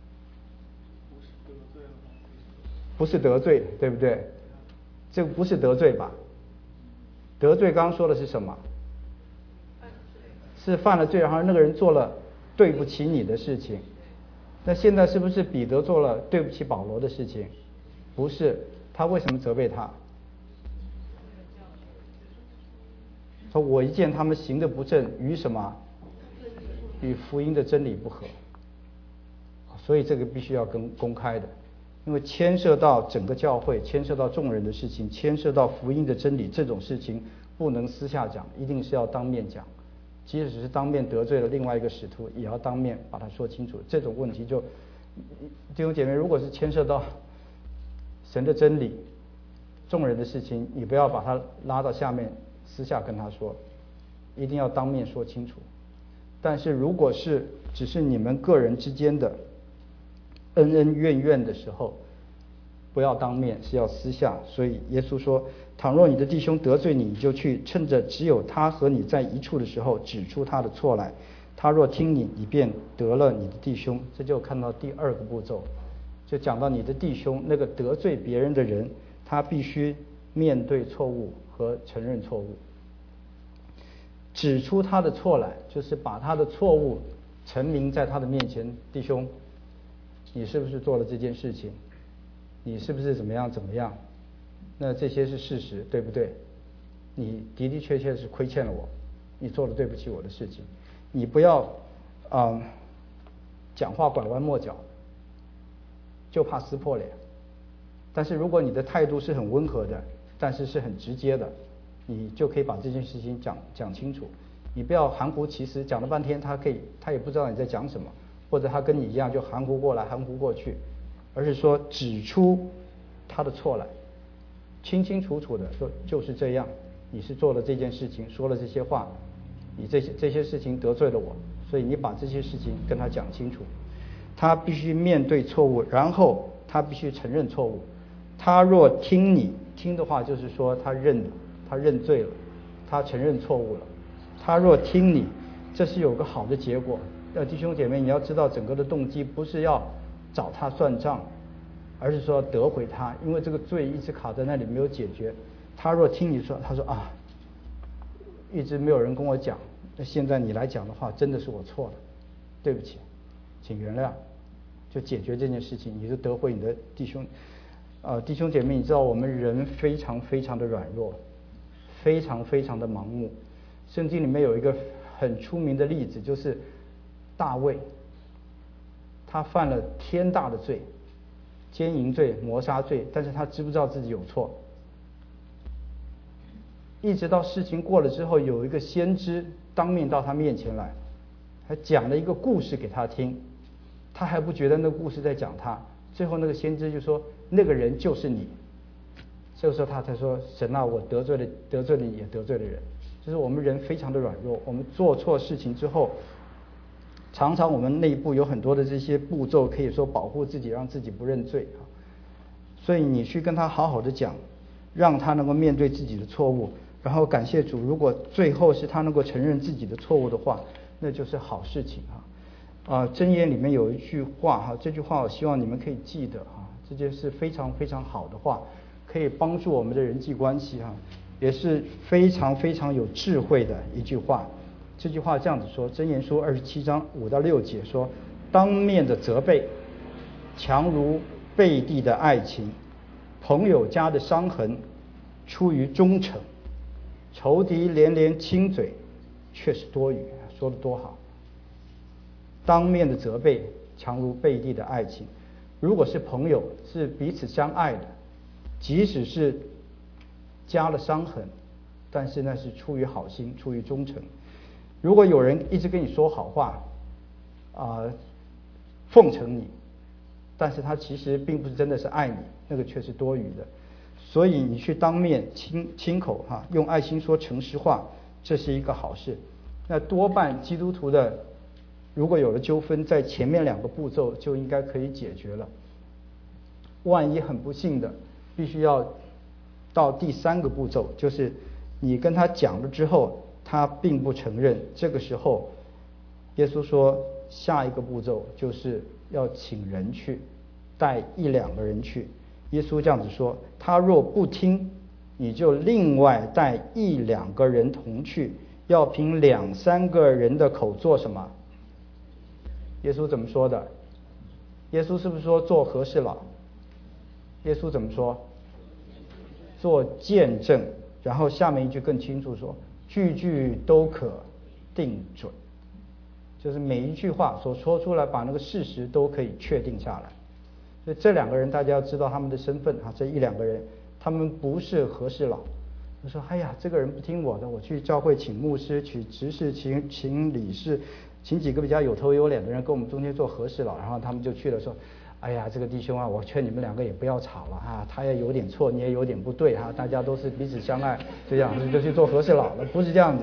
不是得罪，对不对？这个不是得罪吧？得罪刚刚说的是什么？是犯了罪，然后那个人做了对不起你的事情。那现在是不是彼得做了对不起保罗的事情？不是，他为什么责备他？说我一见他们行的不正，与什么？与福音的真理不合。所以这个必须要跟公开的，因为牵涉到整个教会，牵涉到众人的事情，牵涉到福音的真理，这种事情不能私下讲，一定是要当面讲。即使是当面得罪了另外一个使徒，也要当面把它说清楚。这种问题就弟兄姐妹，如果是牵涉到神的真理、众人的事情，你不要把他拉到下面私下跟他说，一定要当面说清楚。但是如果是只是你们个人之间的恩恩怨怨的时候，不要当面，是要私下。所以耶稣说，倘若你的弟兄得罪你，你就去趁着只有他和你在一处的时候，指出他的错来。他若听你，你便得了你的弟兄。这就看到第二个步骤，就讲到你的弟兄，那个得罪别人的人，他必须面对错误和承认错误。指出他的错来，就是把他的错误陈明在他的面前。弟兄，你是不是做了这件事情？你是不是怎么样怎么样？那这些是事实，对不对？你的的确确是亏欠了我，你做了对不起我的事情。你不要嗯讲话拐弯抹角，就怕撕破脸。但是如果你的态度是很温和的，但是是很直接的，你就可以把这件事情讲讲清楚。你不要含糊其辞，讲了半天他可以他也不知道你在讲什么，或者他跟你一样就含糊过来含糊过去，而是说指出他的错来，清清楚楚的说就是这样，你是做了这件事情，说了这些话，你这些这些事情得罪了我，所以你把这些事情跟他讲清楚。他必须面对错误，然后他必须承认错误。他若听你听的话，就是说他认他认罪了，他承认错误了。他若听你，这是有个好的结果。呃，弟兄姐妹，你要知道整个的动机不是要找他算账，而是说得回他，因为这个罪一直卡在那里没有解决。他若听你说，他说啊，一直没有人跟我讲，那现在你来讲的话，真的是我错了，对不起，请原谅，就解决这件事情，你就得回你的弟兄。呃，弟兄姐妹，你知道我们人非常非常的软弱，非常非常的盲目。圣经里面有一个很出名的例子，就是大卫，他犯了天大的罪，奸淫罪、谋杀罪，但是他知不知道自己有错？一直到事情过了之后，有一个先知当面到他面前来，还讲了一个故事给他听，他还不觉得那个故事在讲他。最后那个先知就说，那个人就是你。这个时候他才说，神啊，我得罪了得罪了你，也得罪了人。就是我们人非常的软弱，我们做错事情之后，常常我们内部有很多的这些步骤，可以说保护自己，让自己不认罪啊。所以你去跟他好好的讲，让他能够面对自己的错误，然后感谢主，如果最后是他能够承认自己的错误的话，那就是好事情啊。啊，箴言里面有一句话哈，这句话我希望你们可以记得哈，这件是非常非常好的话，可以帮助我们的人际关系哈，也是非常非常有智慧的一句话。这句话这样子说，箴言书二十七章五到六节说，当面的责备强如背地的爱情，朋友家的伤痕出于忠诚，仇敌连连亲嘴却是多余。说得多好，当面的责备强如背地的爱情。如果是朋友，是彼此相爱的，即使是加了伤痕，但是那是出于好心，出于忠诚。如果有人一直跟你说好话啊、呃，奉承你，但是他其实并不是真的是爱你，那个却是多余的。所以你去当面亲亲口哈、啊，用爱心说诚实话，这是一个好事。那多半基督徒的，如果有了纠纷，在前面两个步骤就应该可以解决了。万一很不幸的，必须要到第三个步骤，就是你跟他讲了之后，他并不承认，这个时候耶稣说下一个步骤就是要请人去，带一两个人去。耶稣这样子说，他若不听，你就另外带一两个人同去，要凭两三个人的口做什么？耶稣怎么说的？耶稣是不是说做和事佬？耶稣怎么说？做见证。然后下面一句更清楚说，句句都可定准，就是每一句话所说出来，把那个事实都可以确定下来。所以这两个人大家要知道他们的身份啊，这一两个人他们不是和事佬。他说哎呀，这个人不听我的，我去教会请牧师，请执事，请请理事， 请几个比较有头有脸的人跟我们中间做和事佬，然后他们就去了说，哎呀，这个弟兄啊，我劝你们两个也不要吵了啊，他也有点错，你也有点不对哈、啊，大家都是彼此相爱，就这样就去做和事佬了，不是这样子。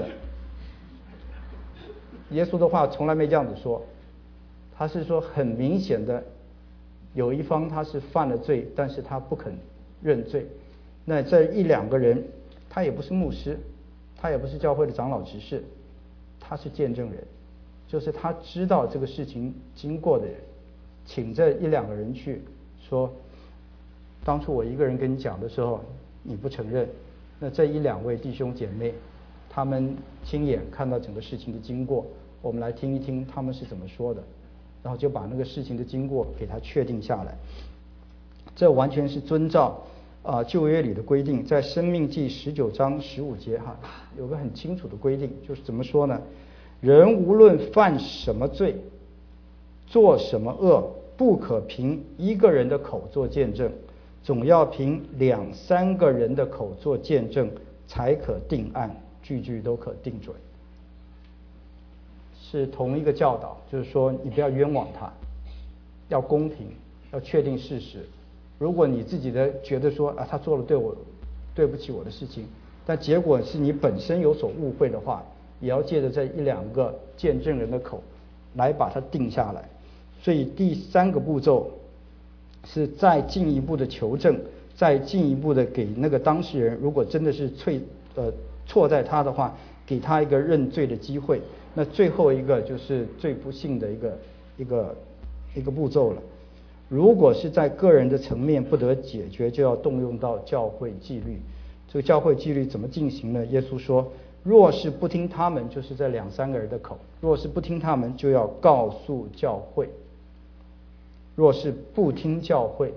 耶稣的话从来没这样子说，他是说很明显的，有一方他是犯了罪，但是他不肯认罪，那这一两个人，他也不是牧师，他也不是教会的长老执事，他是见证人，就是他知道这个事情经过的人，请这一两个人去说，当初我一个人跟你讲的时候你不承认，那这一两位弟兄姐妹他们亲眼看到整个事情的经过，我们来听一听他们是怎么说的，然后就把那个事情的经过给他确定下来。这完全是遵照啊、呃、旧约里的规定，在申命记十九章十五节哈，有个很清楚的规定，就是怎么说呢？人无论犯什么罪，做什么恶，不可凭一个人的口做见证，总要凭两三个人的口做见证，才可定案，句句都可定准。是同一个教导，就是说你不要冤枉他，要公平，要确定事实。如果你自己的觉得说啊，他做了对我对不起我的事情，但结果是你本身有所误会的话，也要借着这一两个见证人的口来把它定下来。所以第三个步骤是再进一步的求证，再进一步的给那个当事人，如果真的是错呃错在他的话，给他一个认罪的机会。那最后一个就是最不幸的一个一个一个步骤了。如果是在个人的层面不得解决，就要动用到教会纪律。这个教会纪律怎么进行呢？耶稣说，若是不听他们，就是这两三个人的口，若是不听他们，就要告诉教会。若是不听教会，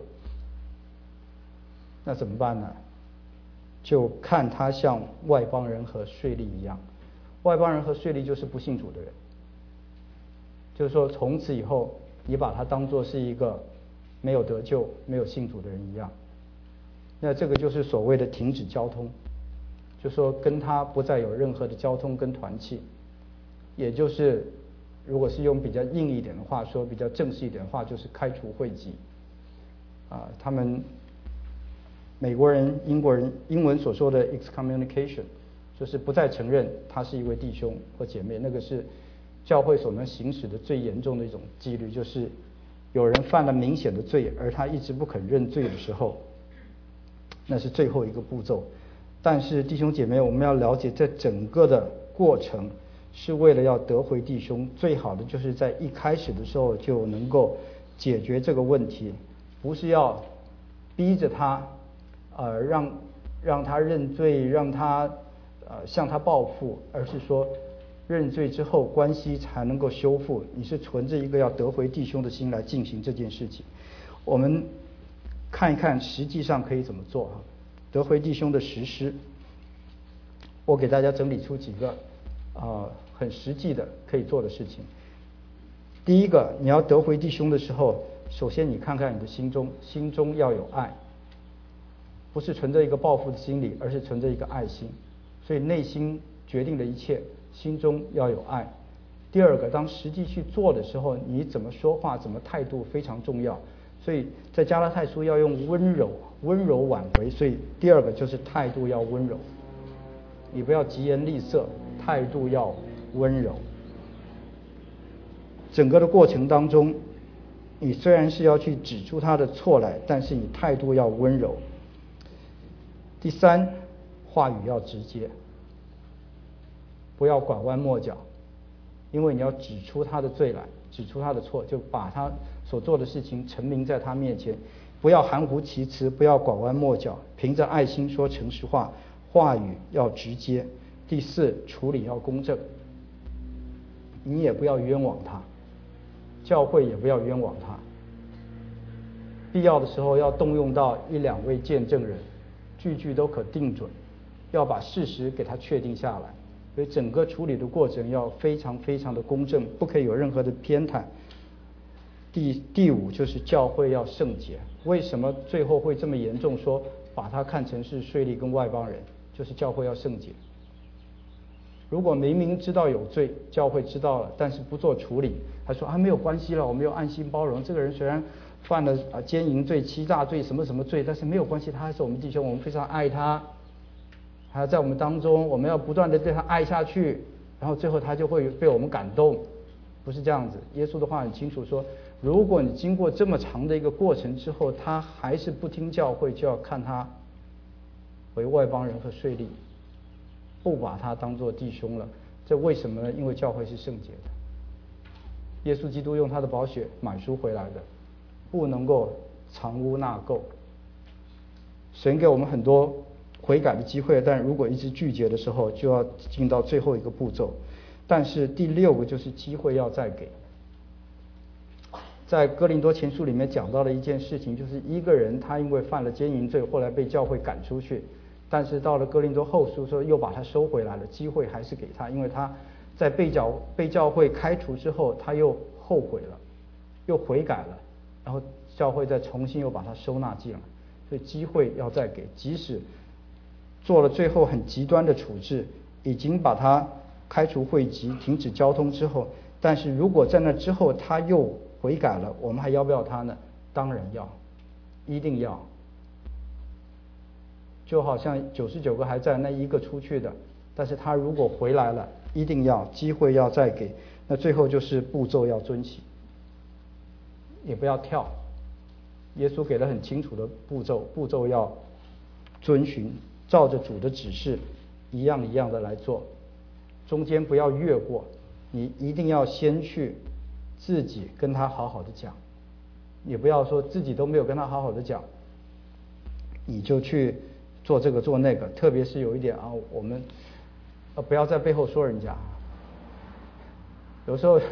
那怎么办呢？就看他像外邦人和税吏一样。外邦人和税吏就是不信主的人，就是说从此以后你把他当作是一个没有得救没有信主的人一样，那这个就是所谓的停止交通，就说跟他不再有任何的交通跟团契，也就是如果是用比较硬一点的话说，比较正式一点的话，就是开除会籍啊，他们美国人英国人英文所说的 excommunication，就是不再承认他是一位弟兄或姐妹，那个是教会所能行使的最严重的一种纪律，就是有人犯了明显的罪，而他一直不肯认罪的时候，那是最后一个步骤。但是弟兄姐妹，我们要了解，这整个的过程是为了要得回弟兄，最好的就是在一开始的时候就能够解决这个问题，不是要逼着他呃让让他认罪，让他呃，向他报复，而是说认罪之后关系才能够修复。你是存着一个要得回弟兄的心来进行这件事情。我们看一看实际上可以怎么做哈，得回弟兄的实施。我给大家整理出几个啊、呃、很实际的可以做的事情。第一个，你要得回弟兄的时候，首先你看看你的心中，心中要有爱，不是存着一个报复的心理，而是存着一个爱心。所以内心决定了一切，心中要有爱。第二个，当实际去做的时候，你怎么说话，怎么态度非常重要。所以在加拉太书要用温柔，温柔挽回。所以第二个就是态度要温柔，你不要疾言厉色，态度要温柔。整个的过程当中，你虽然是要去指出他的错来，但是你态度要温柔。第三，话语要直接，不要拐弯抹角，因为你要指出他的罪来，指出他的错，就把他所做的事情陈明在他面前，不要含糊其辞，不要拐弯抹角，凭着爱心说诚实话，话语要直接。第四，处理要公正，你也不要冤枉他，教会也不要冤枉他，必要的时候要动用到一两位见证人，句句都可定准，要把事实给他确定下来。所以整个处理的过程要非常非常的公正，不可以有任何的偏袒。第第五就是教会要圣洁。为什么最后会这么严重，说把它看成是税吏跟外邦人，就是教会要圣洁。 如果明明知道有罪，教会知道了，但是不做处理，他说啊没有关系了，我们要按心包容。这个人虽然犯了啊奸淫罪、欺诈罪、什么什么罪，但是没有关系，他还是我们弟兄，我们非常爱他，还要在我们当中，我们要不断的对他爱下去，然后最后他就会被我们感动，不是这样子。耶稣的话很清楚说，如果你经过这么长的一个过程之后，他还是不听教会，就要看他为外邦人和税吏，不把他当作弟兄了。这为什么呢？因为教会是圣洁的，耶稣基督用他的宝血买赎回来的，不能够藏污纳垢。神给我们很多悔改的机会，但如果一直拒绝的时候，就要进到最后一个步骤。但是第六个就是机会要再给。在哥林多前书里面讲到了一件事情，就是一个人他因为犯了奸淫罪，后来被教会赶出去，但是到了哥林多后书说又把他收回来了，机会还是给他，因为他在被教被教会开除之后，他又后悔了，又悔改了，然后教会再重新又把他收纳进来，所以机会要再给，即使做了最后很极端的处置，已经把他开除会籍、停止交通之后，但是如果在那之后他又悔改了，我们还要不要他呢？当然要，一定要。就好像九十九个还在，那一个出去的，但是他如果回来了，一定要，机会要再给。那最后就是步骤要遵行，也不要跳。耶稣给了很清楚的步骤，步骤要遵循，照着主的指示一样一样的来做，中间不要越过，你一定要先去自己跟他好好的讲，也不要说自己都没有跟他好好的讲，你就去做这个做那个。特别是有一点啊，我们呃不要在背后说人家，有时候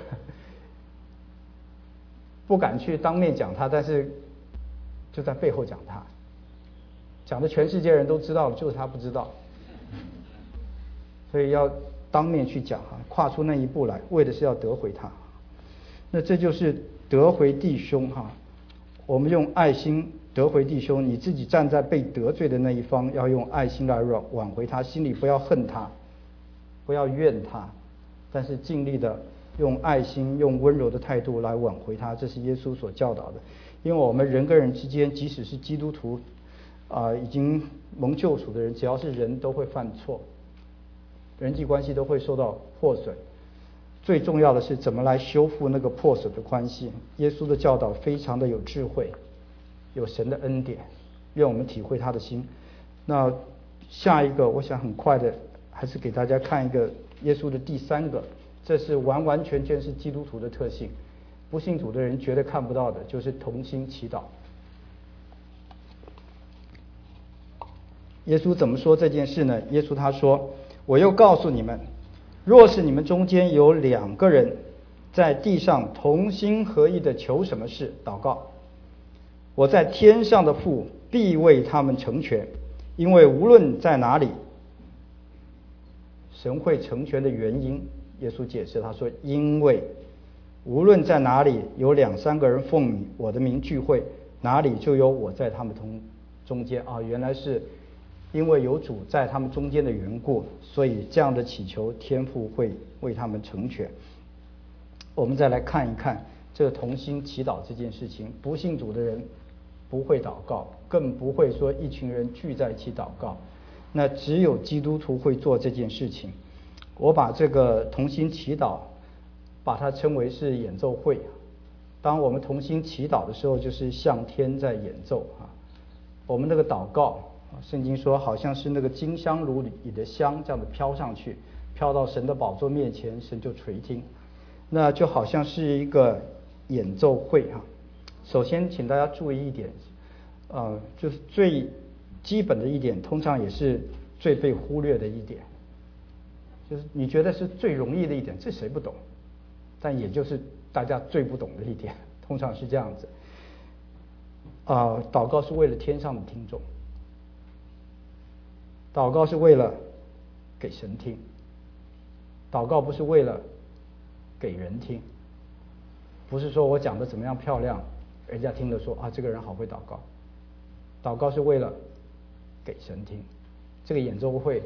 不敢去当面讲他，但是就在背后讲他，讲的全世界人都知道了，就是他不知道。所以要当面去讲哈，跨出那一步来，为的是要得回他。那这就是得回弟兄哈，我们用爱心得回弟兄，你自己站在被得罪的那一方，要用爱心来挽挽回他，心里不要恨他，不要怨他，但是尽力的用爱心、用温柔的态度来挽回他，这是耶稣所教导的。因为我们人跟人之间，即使是基督徒啊、呃，已经蒙救赎的人，只要是人都会犯错，人际关系都会受到破损。最重要的是怎么来修复那个破损的关系。耶稣的教导非常的有智慧，有神的恩典，愿我们体会他的心。那下一个我想很快的还是给大家看一个耶稣的第三个，这是完完全全是基督徒的特性，不信主的人绝对看不到的，就是同心祈祷。耶稣怎么说这件事呢？耶稣他说，我又告诉你们，若是你们中间有两个人在地上同心合意的求什么事祷告，我在天上的父必为他们成全。因为无论在哪里，神会成全的原因，耶稣解释他说，因为无论在哪里有两三个人奉我的名聚会，哪里就有我在他们同中间啊。原来是因为有主在他们中间的缘故，所以这样的祈求天父会为他们成全。我们再来看一看这个同心祈祷这件事情，不信主的人不会祷告，更不会说一群人聚在一起祷告，那只有基督徒会做这件事情。我把这个同心祈祷把它称为是演奏会，当我们同心祈祷的时候，就是向天在演奏啊。我们那个祷告，圣经说好像是那个金香炉里的香这样的飘上去，飘到神的宝座面前，神就垂听，那就好像是一个演奏会啊。首先请大家注意一点，呃，就是最基本的一点，通常也是最被忽略的一点，就是你觉得是最容易的一点，这谁不懂？但也就是大家最不懂的一点，通常是这样子。啊、呃，祷告是为了天上的听众，祷告是为了给神听，祷告不是为了给人听，不是说我讲的怎么样漂亮，人家听了说啊这个人好会祷告。祷告是为了给神听，这个演奏会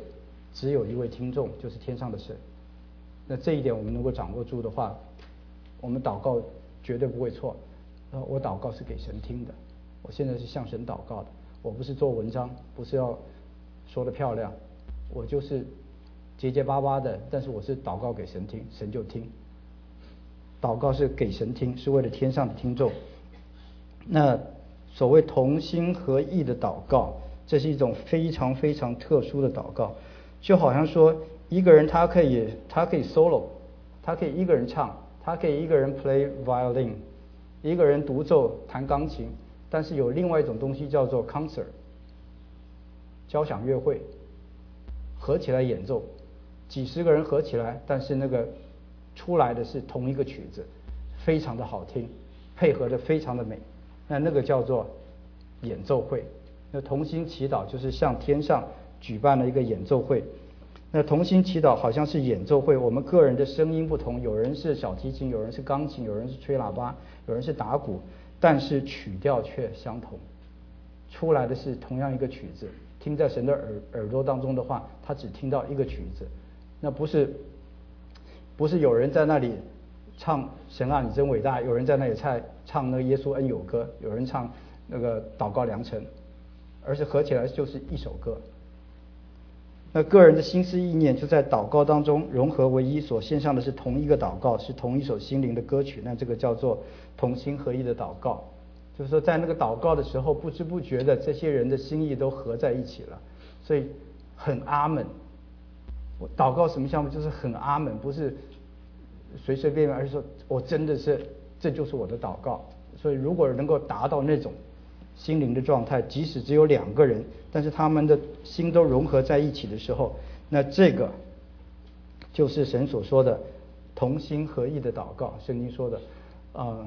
只有一位听众，就是天上的神。那这一点我们能够掌握住的话，我们祷告绝对不会错。呃，我祷告是给神听的，我现在是向神祷告的，我不是做文章，不是要说得漂亮，我就是结结巴巴的，但是我是祷告给神听，神就听。祷告是给神听，是为了天上的听众。那所谓同心合意的祷告，这是一种非常非常特殊的祷告，就好像说一个人他可以他可以 solo， 他可以一个人唱，他可以一个人 play violin， 一个人独奏弹钢琴，但是有另外一种东西叫做 concert， 交响乐会，合起来演奏，几十个人合起来，但是那个出来的是同一个曲子，非常的好听，配合的非常的美，那那个叫做演奏会。那同心祈祷就是向天上举办了一个演奏会。那同心祈祷好像是演奏会，我们个人的声音不同，有人是小提琴，有人是钢琴，有人是吹喇叭，有人是打鼓，但是曲调却相同，出来的是同样一个曲子。听在神的耳耳朵当中的话，他只听到一个曲子，那不是不是有人在那里唱神啊你真伟大，有人在那里唱唱那个耶稣恩友歌，有人唱那个祷告良辰，而是合起来就是一首歌。那个人的心思意念就在祷告当中融合为一，所献上的是同一个祷告，是同一首心灵的歌曲，那这个叫做同心合一的祷告。就是说在那个祷告的时候，不知不觉的这些人的心意都合在一起了，所以很阿门。我祷告什么项目就是很阿门，不是随随便便，而是说我真的是这就是我的祷告。所以如果能够达到那种心灵的状态，即使只有两个人，但是他们的心都融合在一起的时候，那这个就是神所说的同心合意的祷告。圣经说的呃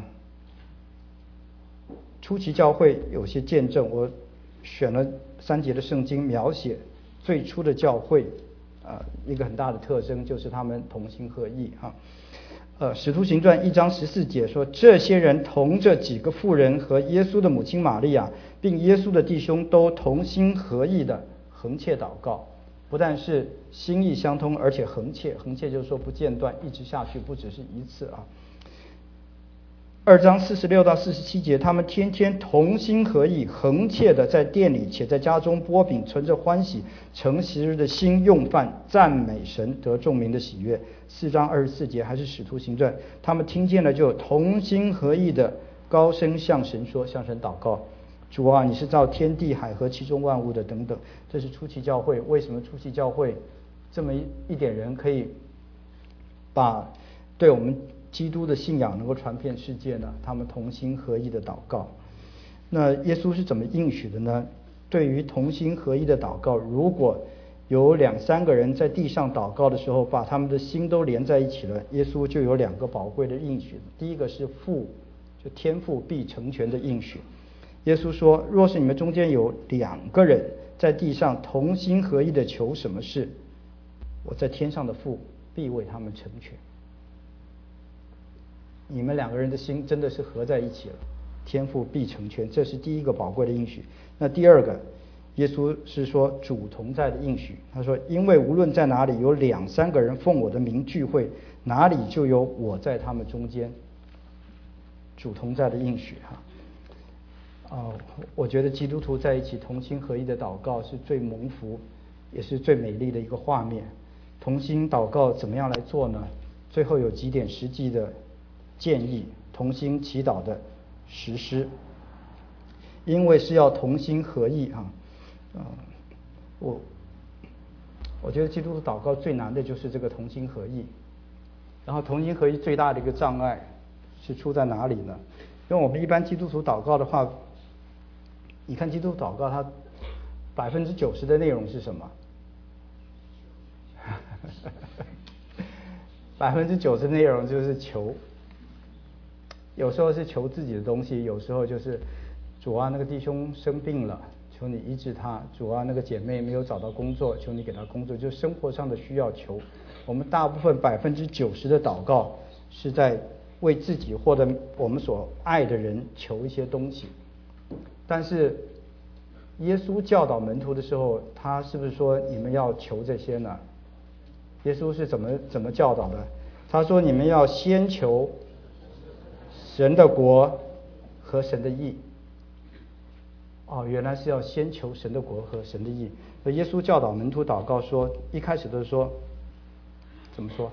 初期教会有些见证，我选了三节的圣经描写最初的教会，呃，一个很大的特征就是他们同心合意啊。呃，使徒行传一章十四节说，这些人同着几个妇人和耶稣的母亲玛利亚，并耶稣的弟兄都同心合意的恒切祷告。不但是心意相通，而且恒切，恒切就是说不间断，一直下去，不只是一次啊。二章四十六到四十七节，他们天天同心合意，恒切的在店里且在家中擘饼，存着欢喜诚实的心用饭，赞美神，得众民的喜悦。四章二十四节还是使徒行传，他们听见了就同心合意的高声向神说，向神祷告，主啊，你是造天地海和其中万物的等等。这是初期教会。为什么初期教会这么一点人可以把对我们基督的信仰能够传遍世界呢？他们同心合意的祷告。那耶稣是怎么应许的呢？对于同心合意的祷告，如果有两三个人在地上祷告的时候，把他们的心都连在一起了，耶稣就有两个宝贵的应许。第一个是父，就天父必成全的应许。耶稣说，若是你们中间有两个人在地上同心合意的求什么事，我在天上的父必为他们成全。你们两个人的心真的是合在一起了，天父必成全，这是第一个宝贵的应许。那第二个，耶稣是说主同在的应许。他说，因为无论在哪里有两三个人奉我的名聚会，哪里就有我在他们中间。主同在的应许哈。哦，我觉得基督徒在一起同心合一的祷告是最蒙福，也是最美丽的一个画面。同心祷告怎么样来做呢？最后有几点实际的建议，同心祈祷的实施。因为是要同心合意啊，呃，我我觉得基督徒祷告最难的就是这个同心合意。然后同心合意最大的一个障碍是出在哪里呢？因为我们一般基督徒祷告的话，你看基督徒祷告，它百分之九十的内容是什么？百分之九十的内容就是求。有时候是求自己的东西，有时候就是主啊，那个弟兄生病了，求你医治他；主啊，那个姐妹没有找到工作，求你给他工作。就生活上的需要求，我们大部分百分之九十的祷告是在为自己或者我们所爱的人求一些东西。但是耶稣教导门徒的时候，他是不是说你们要求这些呢？耶稣是怎么怎么教导的？他说你们要先求神的国和神的义。哦，原来是要先求神的国和神的义。那耶稣教导门徒祷告说，一开始都是说怎么说？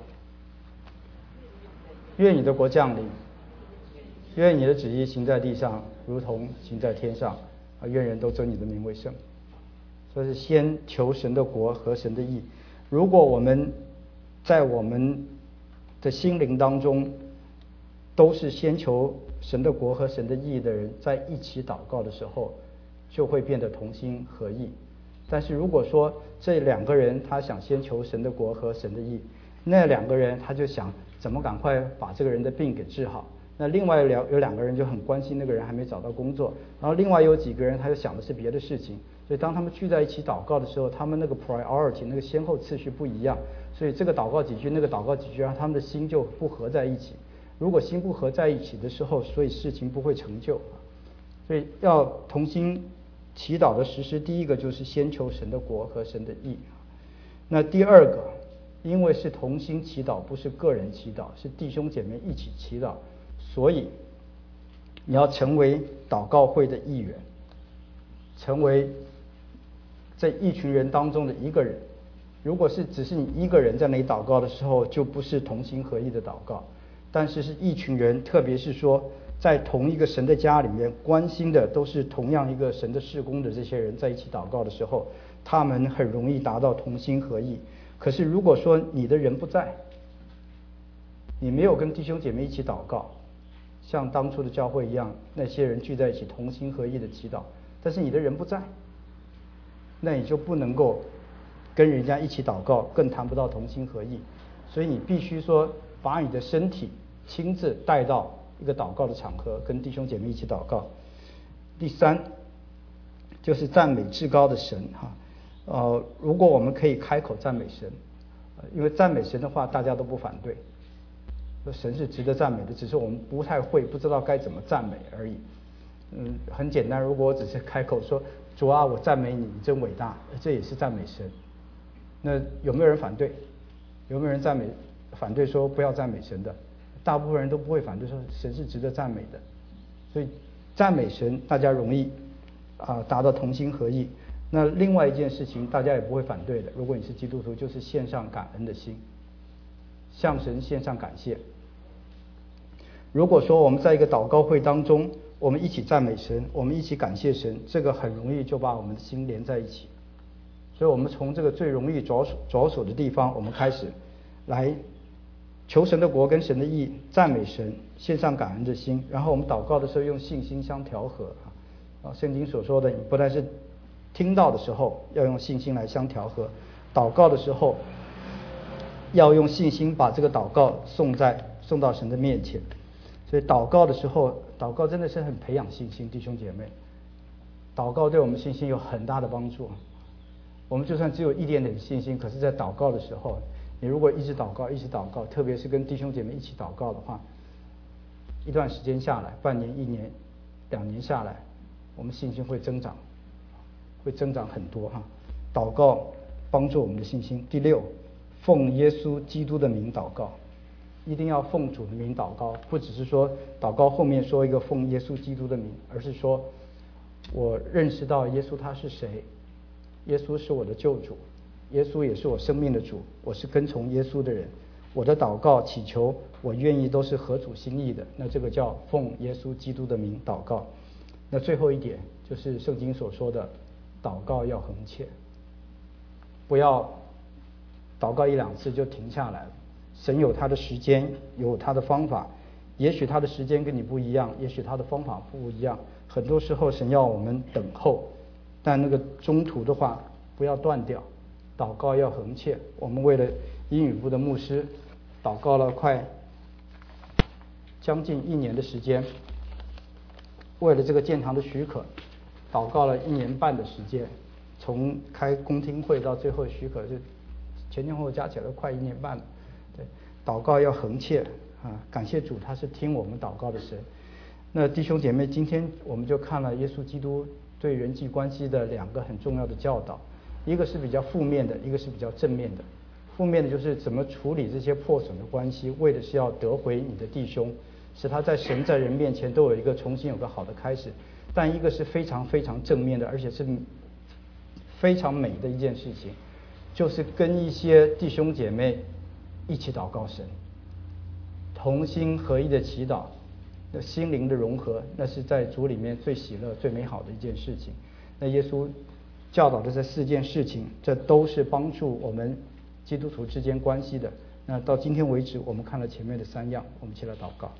愿你的国降临，愿你的旨意行在地上，如同行在天上。啊，愿人都尊你的名为圣。所以是先求神的国和神的义。如果我们在我们的心灵当中都是先求神的国和神的义的人，在一起祷告的时候，就会变得同心合意。但是如果说这两个人他想先求神的国和神的义，那两个人他就想怎么赶快把这个人的病给治好。那另外两有两个人就很关心那个人还没找到工作，然后另外有几个人他又想的是别的事情。所以当他们聚在一起祷告的时候，他们那个 priority 那个先后次序不一样，所以这个祷告几句那个祷告几句，让他们的心就不合在一起。如果心不合在一起的时候，所以事情不会成就。所以要同心祈祷的实施，第一个就是先求神的国和神的义。那第二个，因为是同心祈祷，不是个人祈祷，是弟兄姐妹一起祈祷，所以你要成为祷告会的一员，成为这一群人当中的一个人。如果是只是你一个人在那里祷告的时候，就不是同心合意的祷告。但是是一群人，特别是说在同一个神的家里面，关心的都是同样一个神的事工的这些人在一起祷告的时候，他们很容易达到同心合意。可是如果说你的人不在，你没有跟弟兄姐妹一起祷告，像当初的教会一样，那些人聚在一起同心合意的祈祷，但是你的人不在，那你就不能够跟人家一起祷告，更谈不到同心合意。所以你必须说把你的身体亲自带到一个祷告的场合，跟弟兄姐妹一起祷告。第三就是赞美至高的神哈，呃，如果我们可以开口赞美神，因为赞美神的话大家都不反对，神是值得赞美的，只是我们不太会，不知道该怎么赞美而已。嗯，很简单，如果我只是开口说主啊，我赞美你，你真伟大，这也是赞美神。那有没有人反对？有没有人赞美反对说不要赞美神的？大部分人都不会反对说神是值得赞美的。所以赞美神大家容易啊、呃、达到同心合意。那另外一件事情大家也不会反对的，如果你是基督徒，就是献上感恩的心，向神献上感谢。如果说我们在一个祷告会当中，我们一起赞美神，我们一起感谢神，这个很容易就把我们的心连在一起。所以我们从这个最容易着手着手的地方，我们开始来求神的国跟神的义，赞美神，献上感恩的心。然后我们祷告的时候用信心相调和啊，圣经所说的，你不但是听到的时候要用信心来相调和，祷告的时候要用信心把这个祷告送在送到神的面前。所以祷告的时候，祷告真的是很培养信心，弟兄姐妹，祷告对我们信心有很大的帮助。我们就算只有一点点信心，可是在祷告的时候，你如果一直祷告一直祷告，特别是跟弟兄姐妹一起祷告的话，一段时间下来，半年一年两年下来，我们信心会增长，会增长很多哈。祷告帮助我们的信心。第六，奉耶稣基督的名祷告，一定要奉主的名祷告，不只是说祷告后面说一个奉耶稣基督的名，而是说我认识到耶稣他是谁，耶稣是我的救主，耶稣也是我生命的主，我是跟从耶稣的人，我的祷告祈求我愿意都是合主心意的，那这个叫奉耶稣基督的名祷告。那最后一点就是圣经所说的祷告要恒切，不要祷告一两次就停下来了。神有他的时间，有他的方法，也许他的时间跟你不一样，也许他的方法不一样，很多时候神要我们等候，但那个中途的话不要断掉，祷告要恒切。我们为了英语部的牧师祷告了快将近一年的时间，为了这个建堂的许可祷告了一年半的时间，从开公听会到最后许可，就前前后后加起来快一年半了。对，祷告要恒切啊！感谢主，他是听我们祷告的神。那弟兄姐妹，今天我们就看了耶稣基督对人际关系的两个很重要的教导，一个是比较负面的，一个是比较正面的。负面的就是怎么处理这些破损的关系，为的是要得回你的弟兄，使他在神在人面前都有一个重新有个好的开始。但一个是非常非常正面的，而且是非常美的一件事情，就是跟一些弟兄姐妹一起祷告神，同心合一的祈祷，那心灵的融合，那是在主里面最喜乐最美好的一件事情。那耶稣教导的这四件事情，这都是帮助我们基督徒之间关系的。那到今天为止，我们看了前面的三样，我们一起来祷告。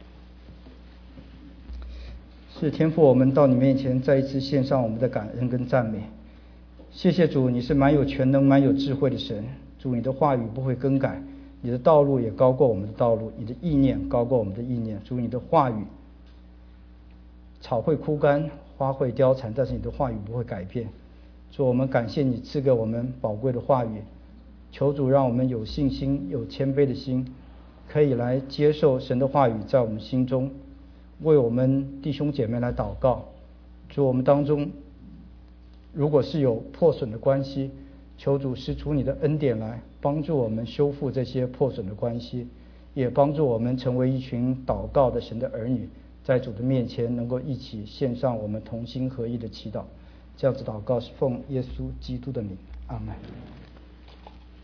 是天父，我们到你面前再一次献上我们的感恩跟赞美。谢谢主，你是蛮有全能蛮有智慧的神。主，你的话语不会更改，你的道路也高过我们的道路，你的意念高过我们的意念。主，你的话语，草会枯干，花会凋残，但是你的话语不会改变。主，我们感谢你赐给我们宝贵的话语，求主让我们有信心有谦卑的心，可以来接受神的话语在我们心中，为我们弟兄姐妹来祷告。主，我们当中如果是有破损的关系，求主施出你的恩典来帮助我们修复这些破损的关系，也帮助我们成为一群祷告的神的儿女，在主的面前能够一起献上我们同心合一的祈祷。这样子祷告是奉耶稣基督的名，阿们。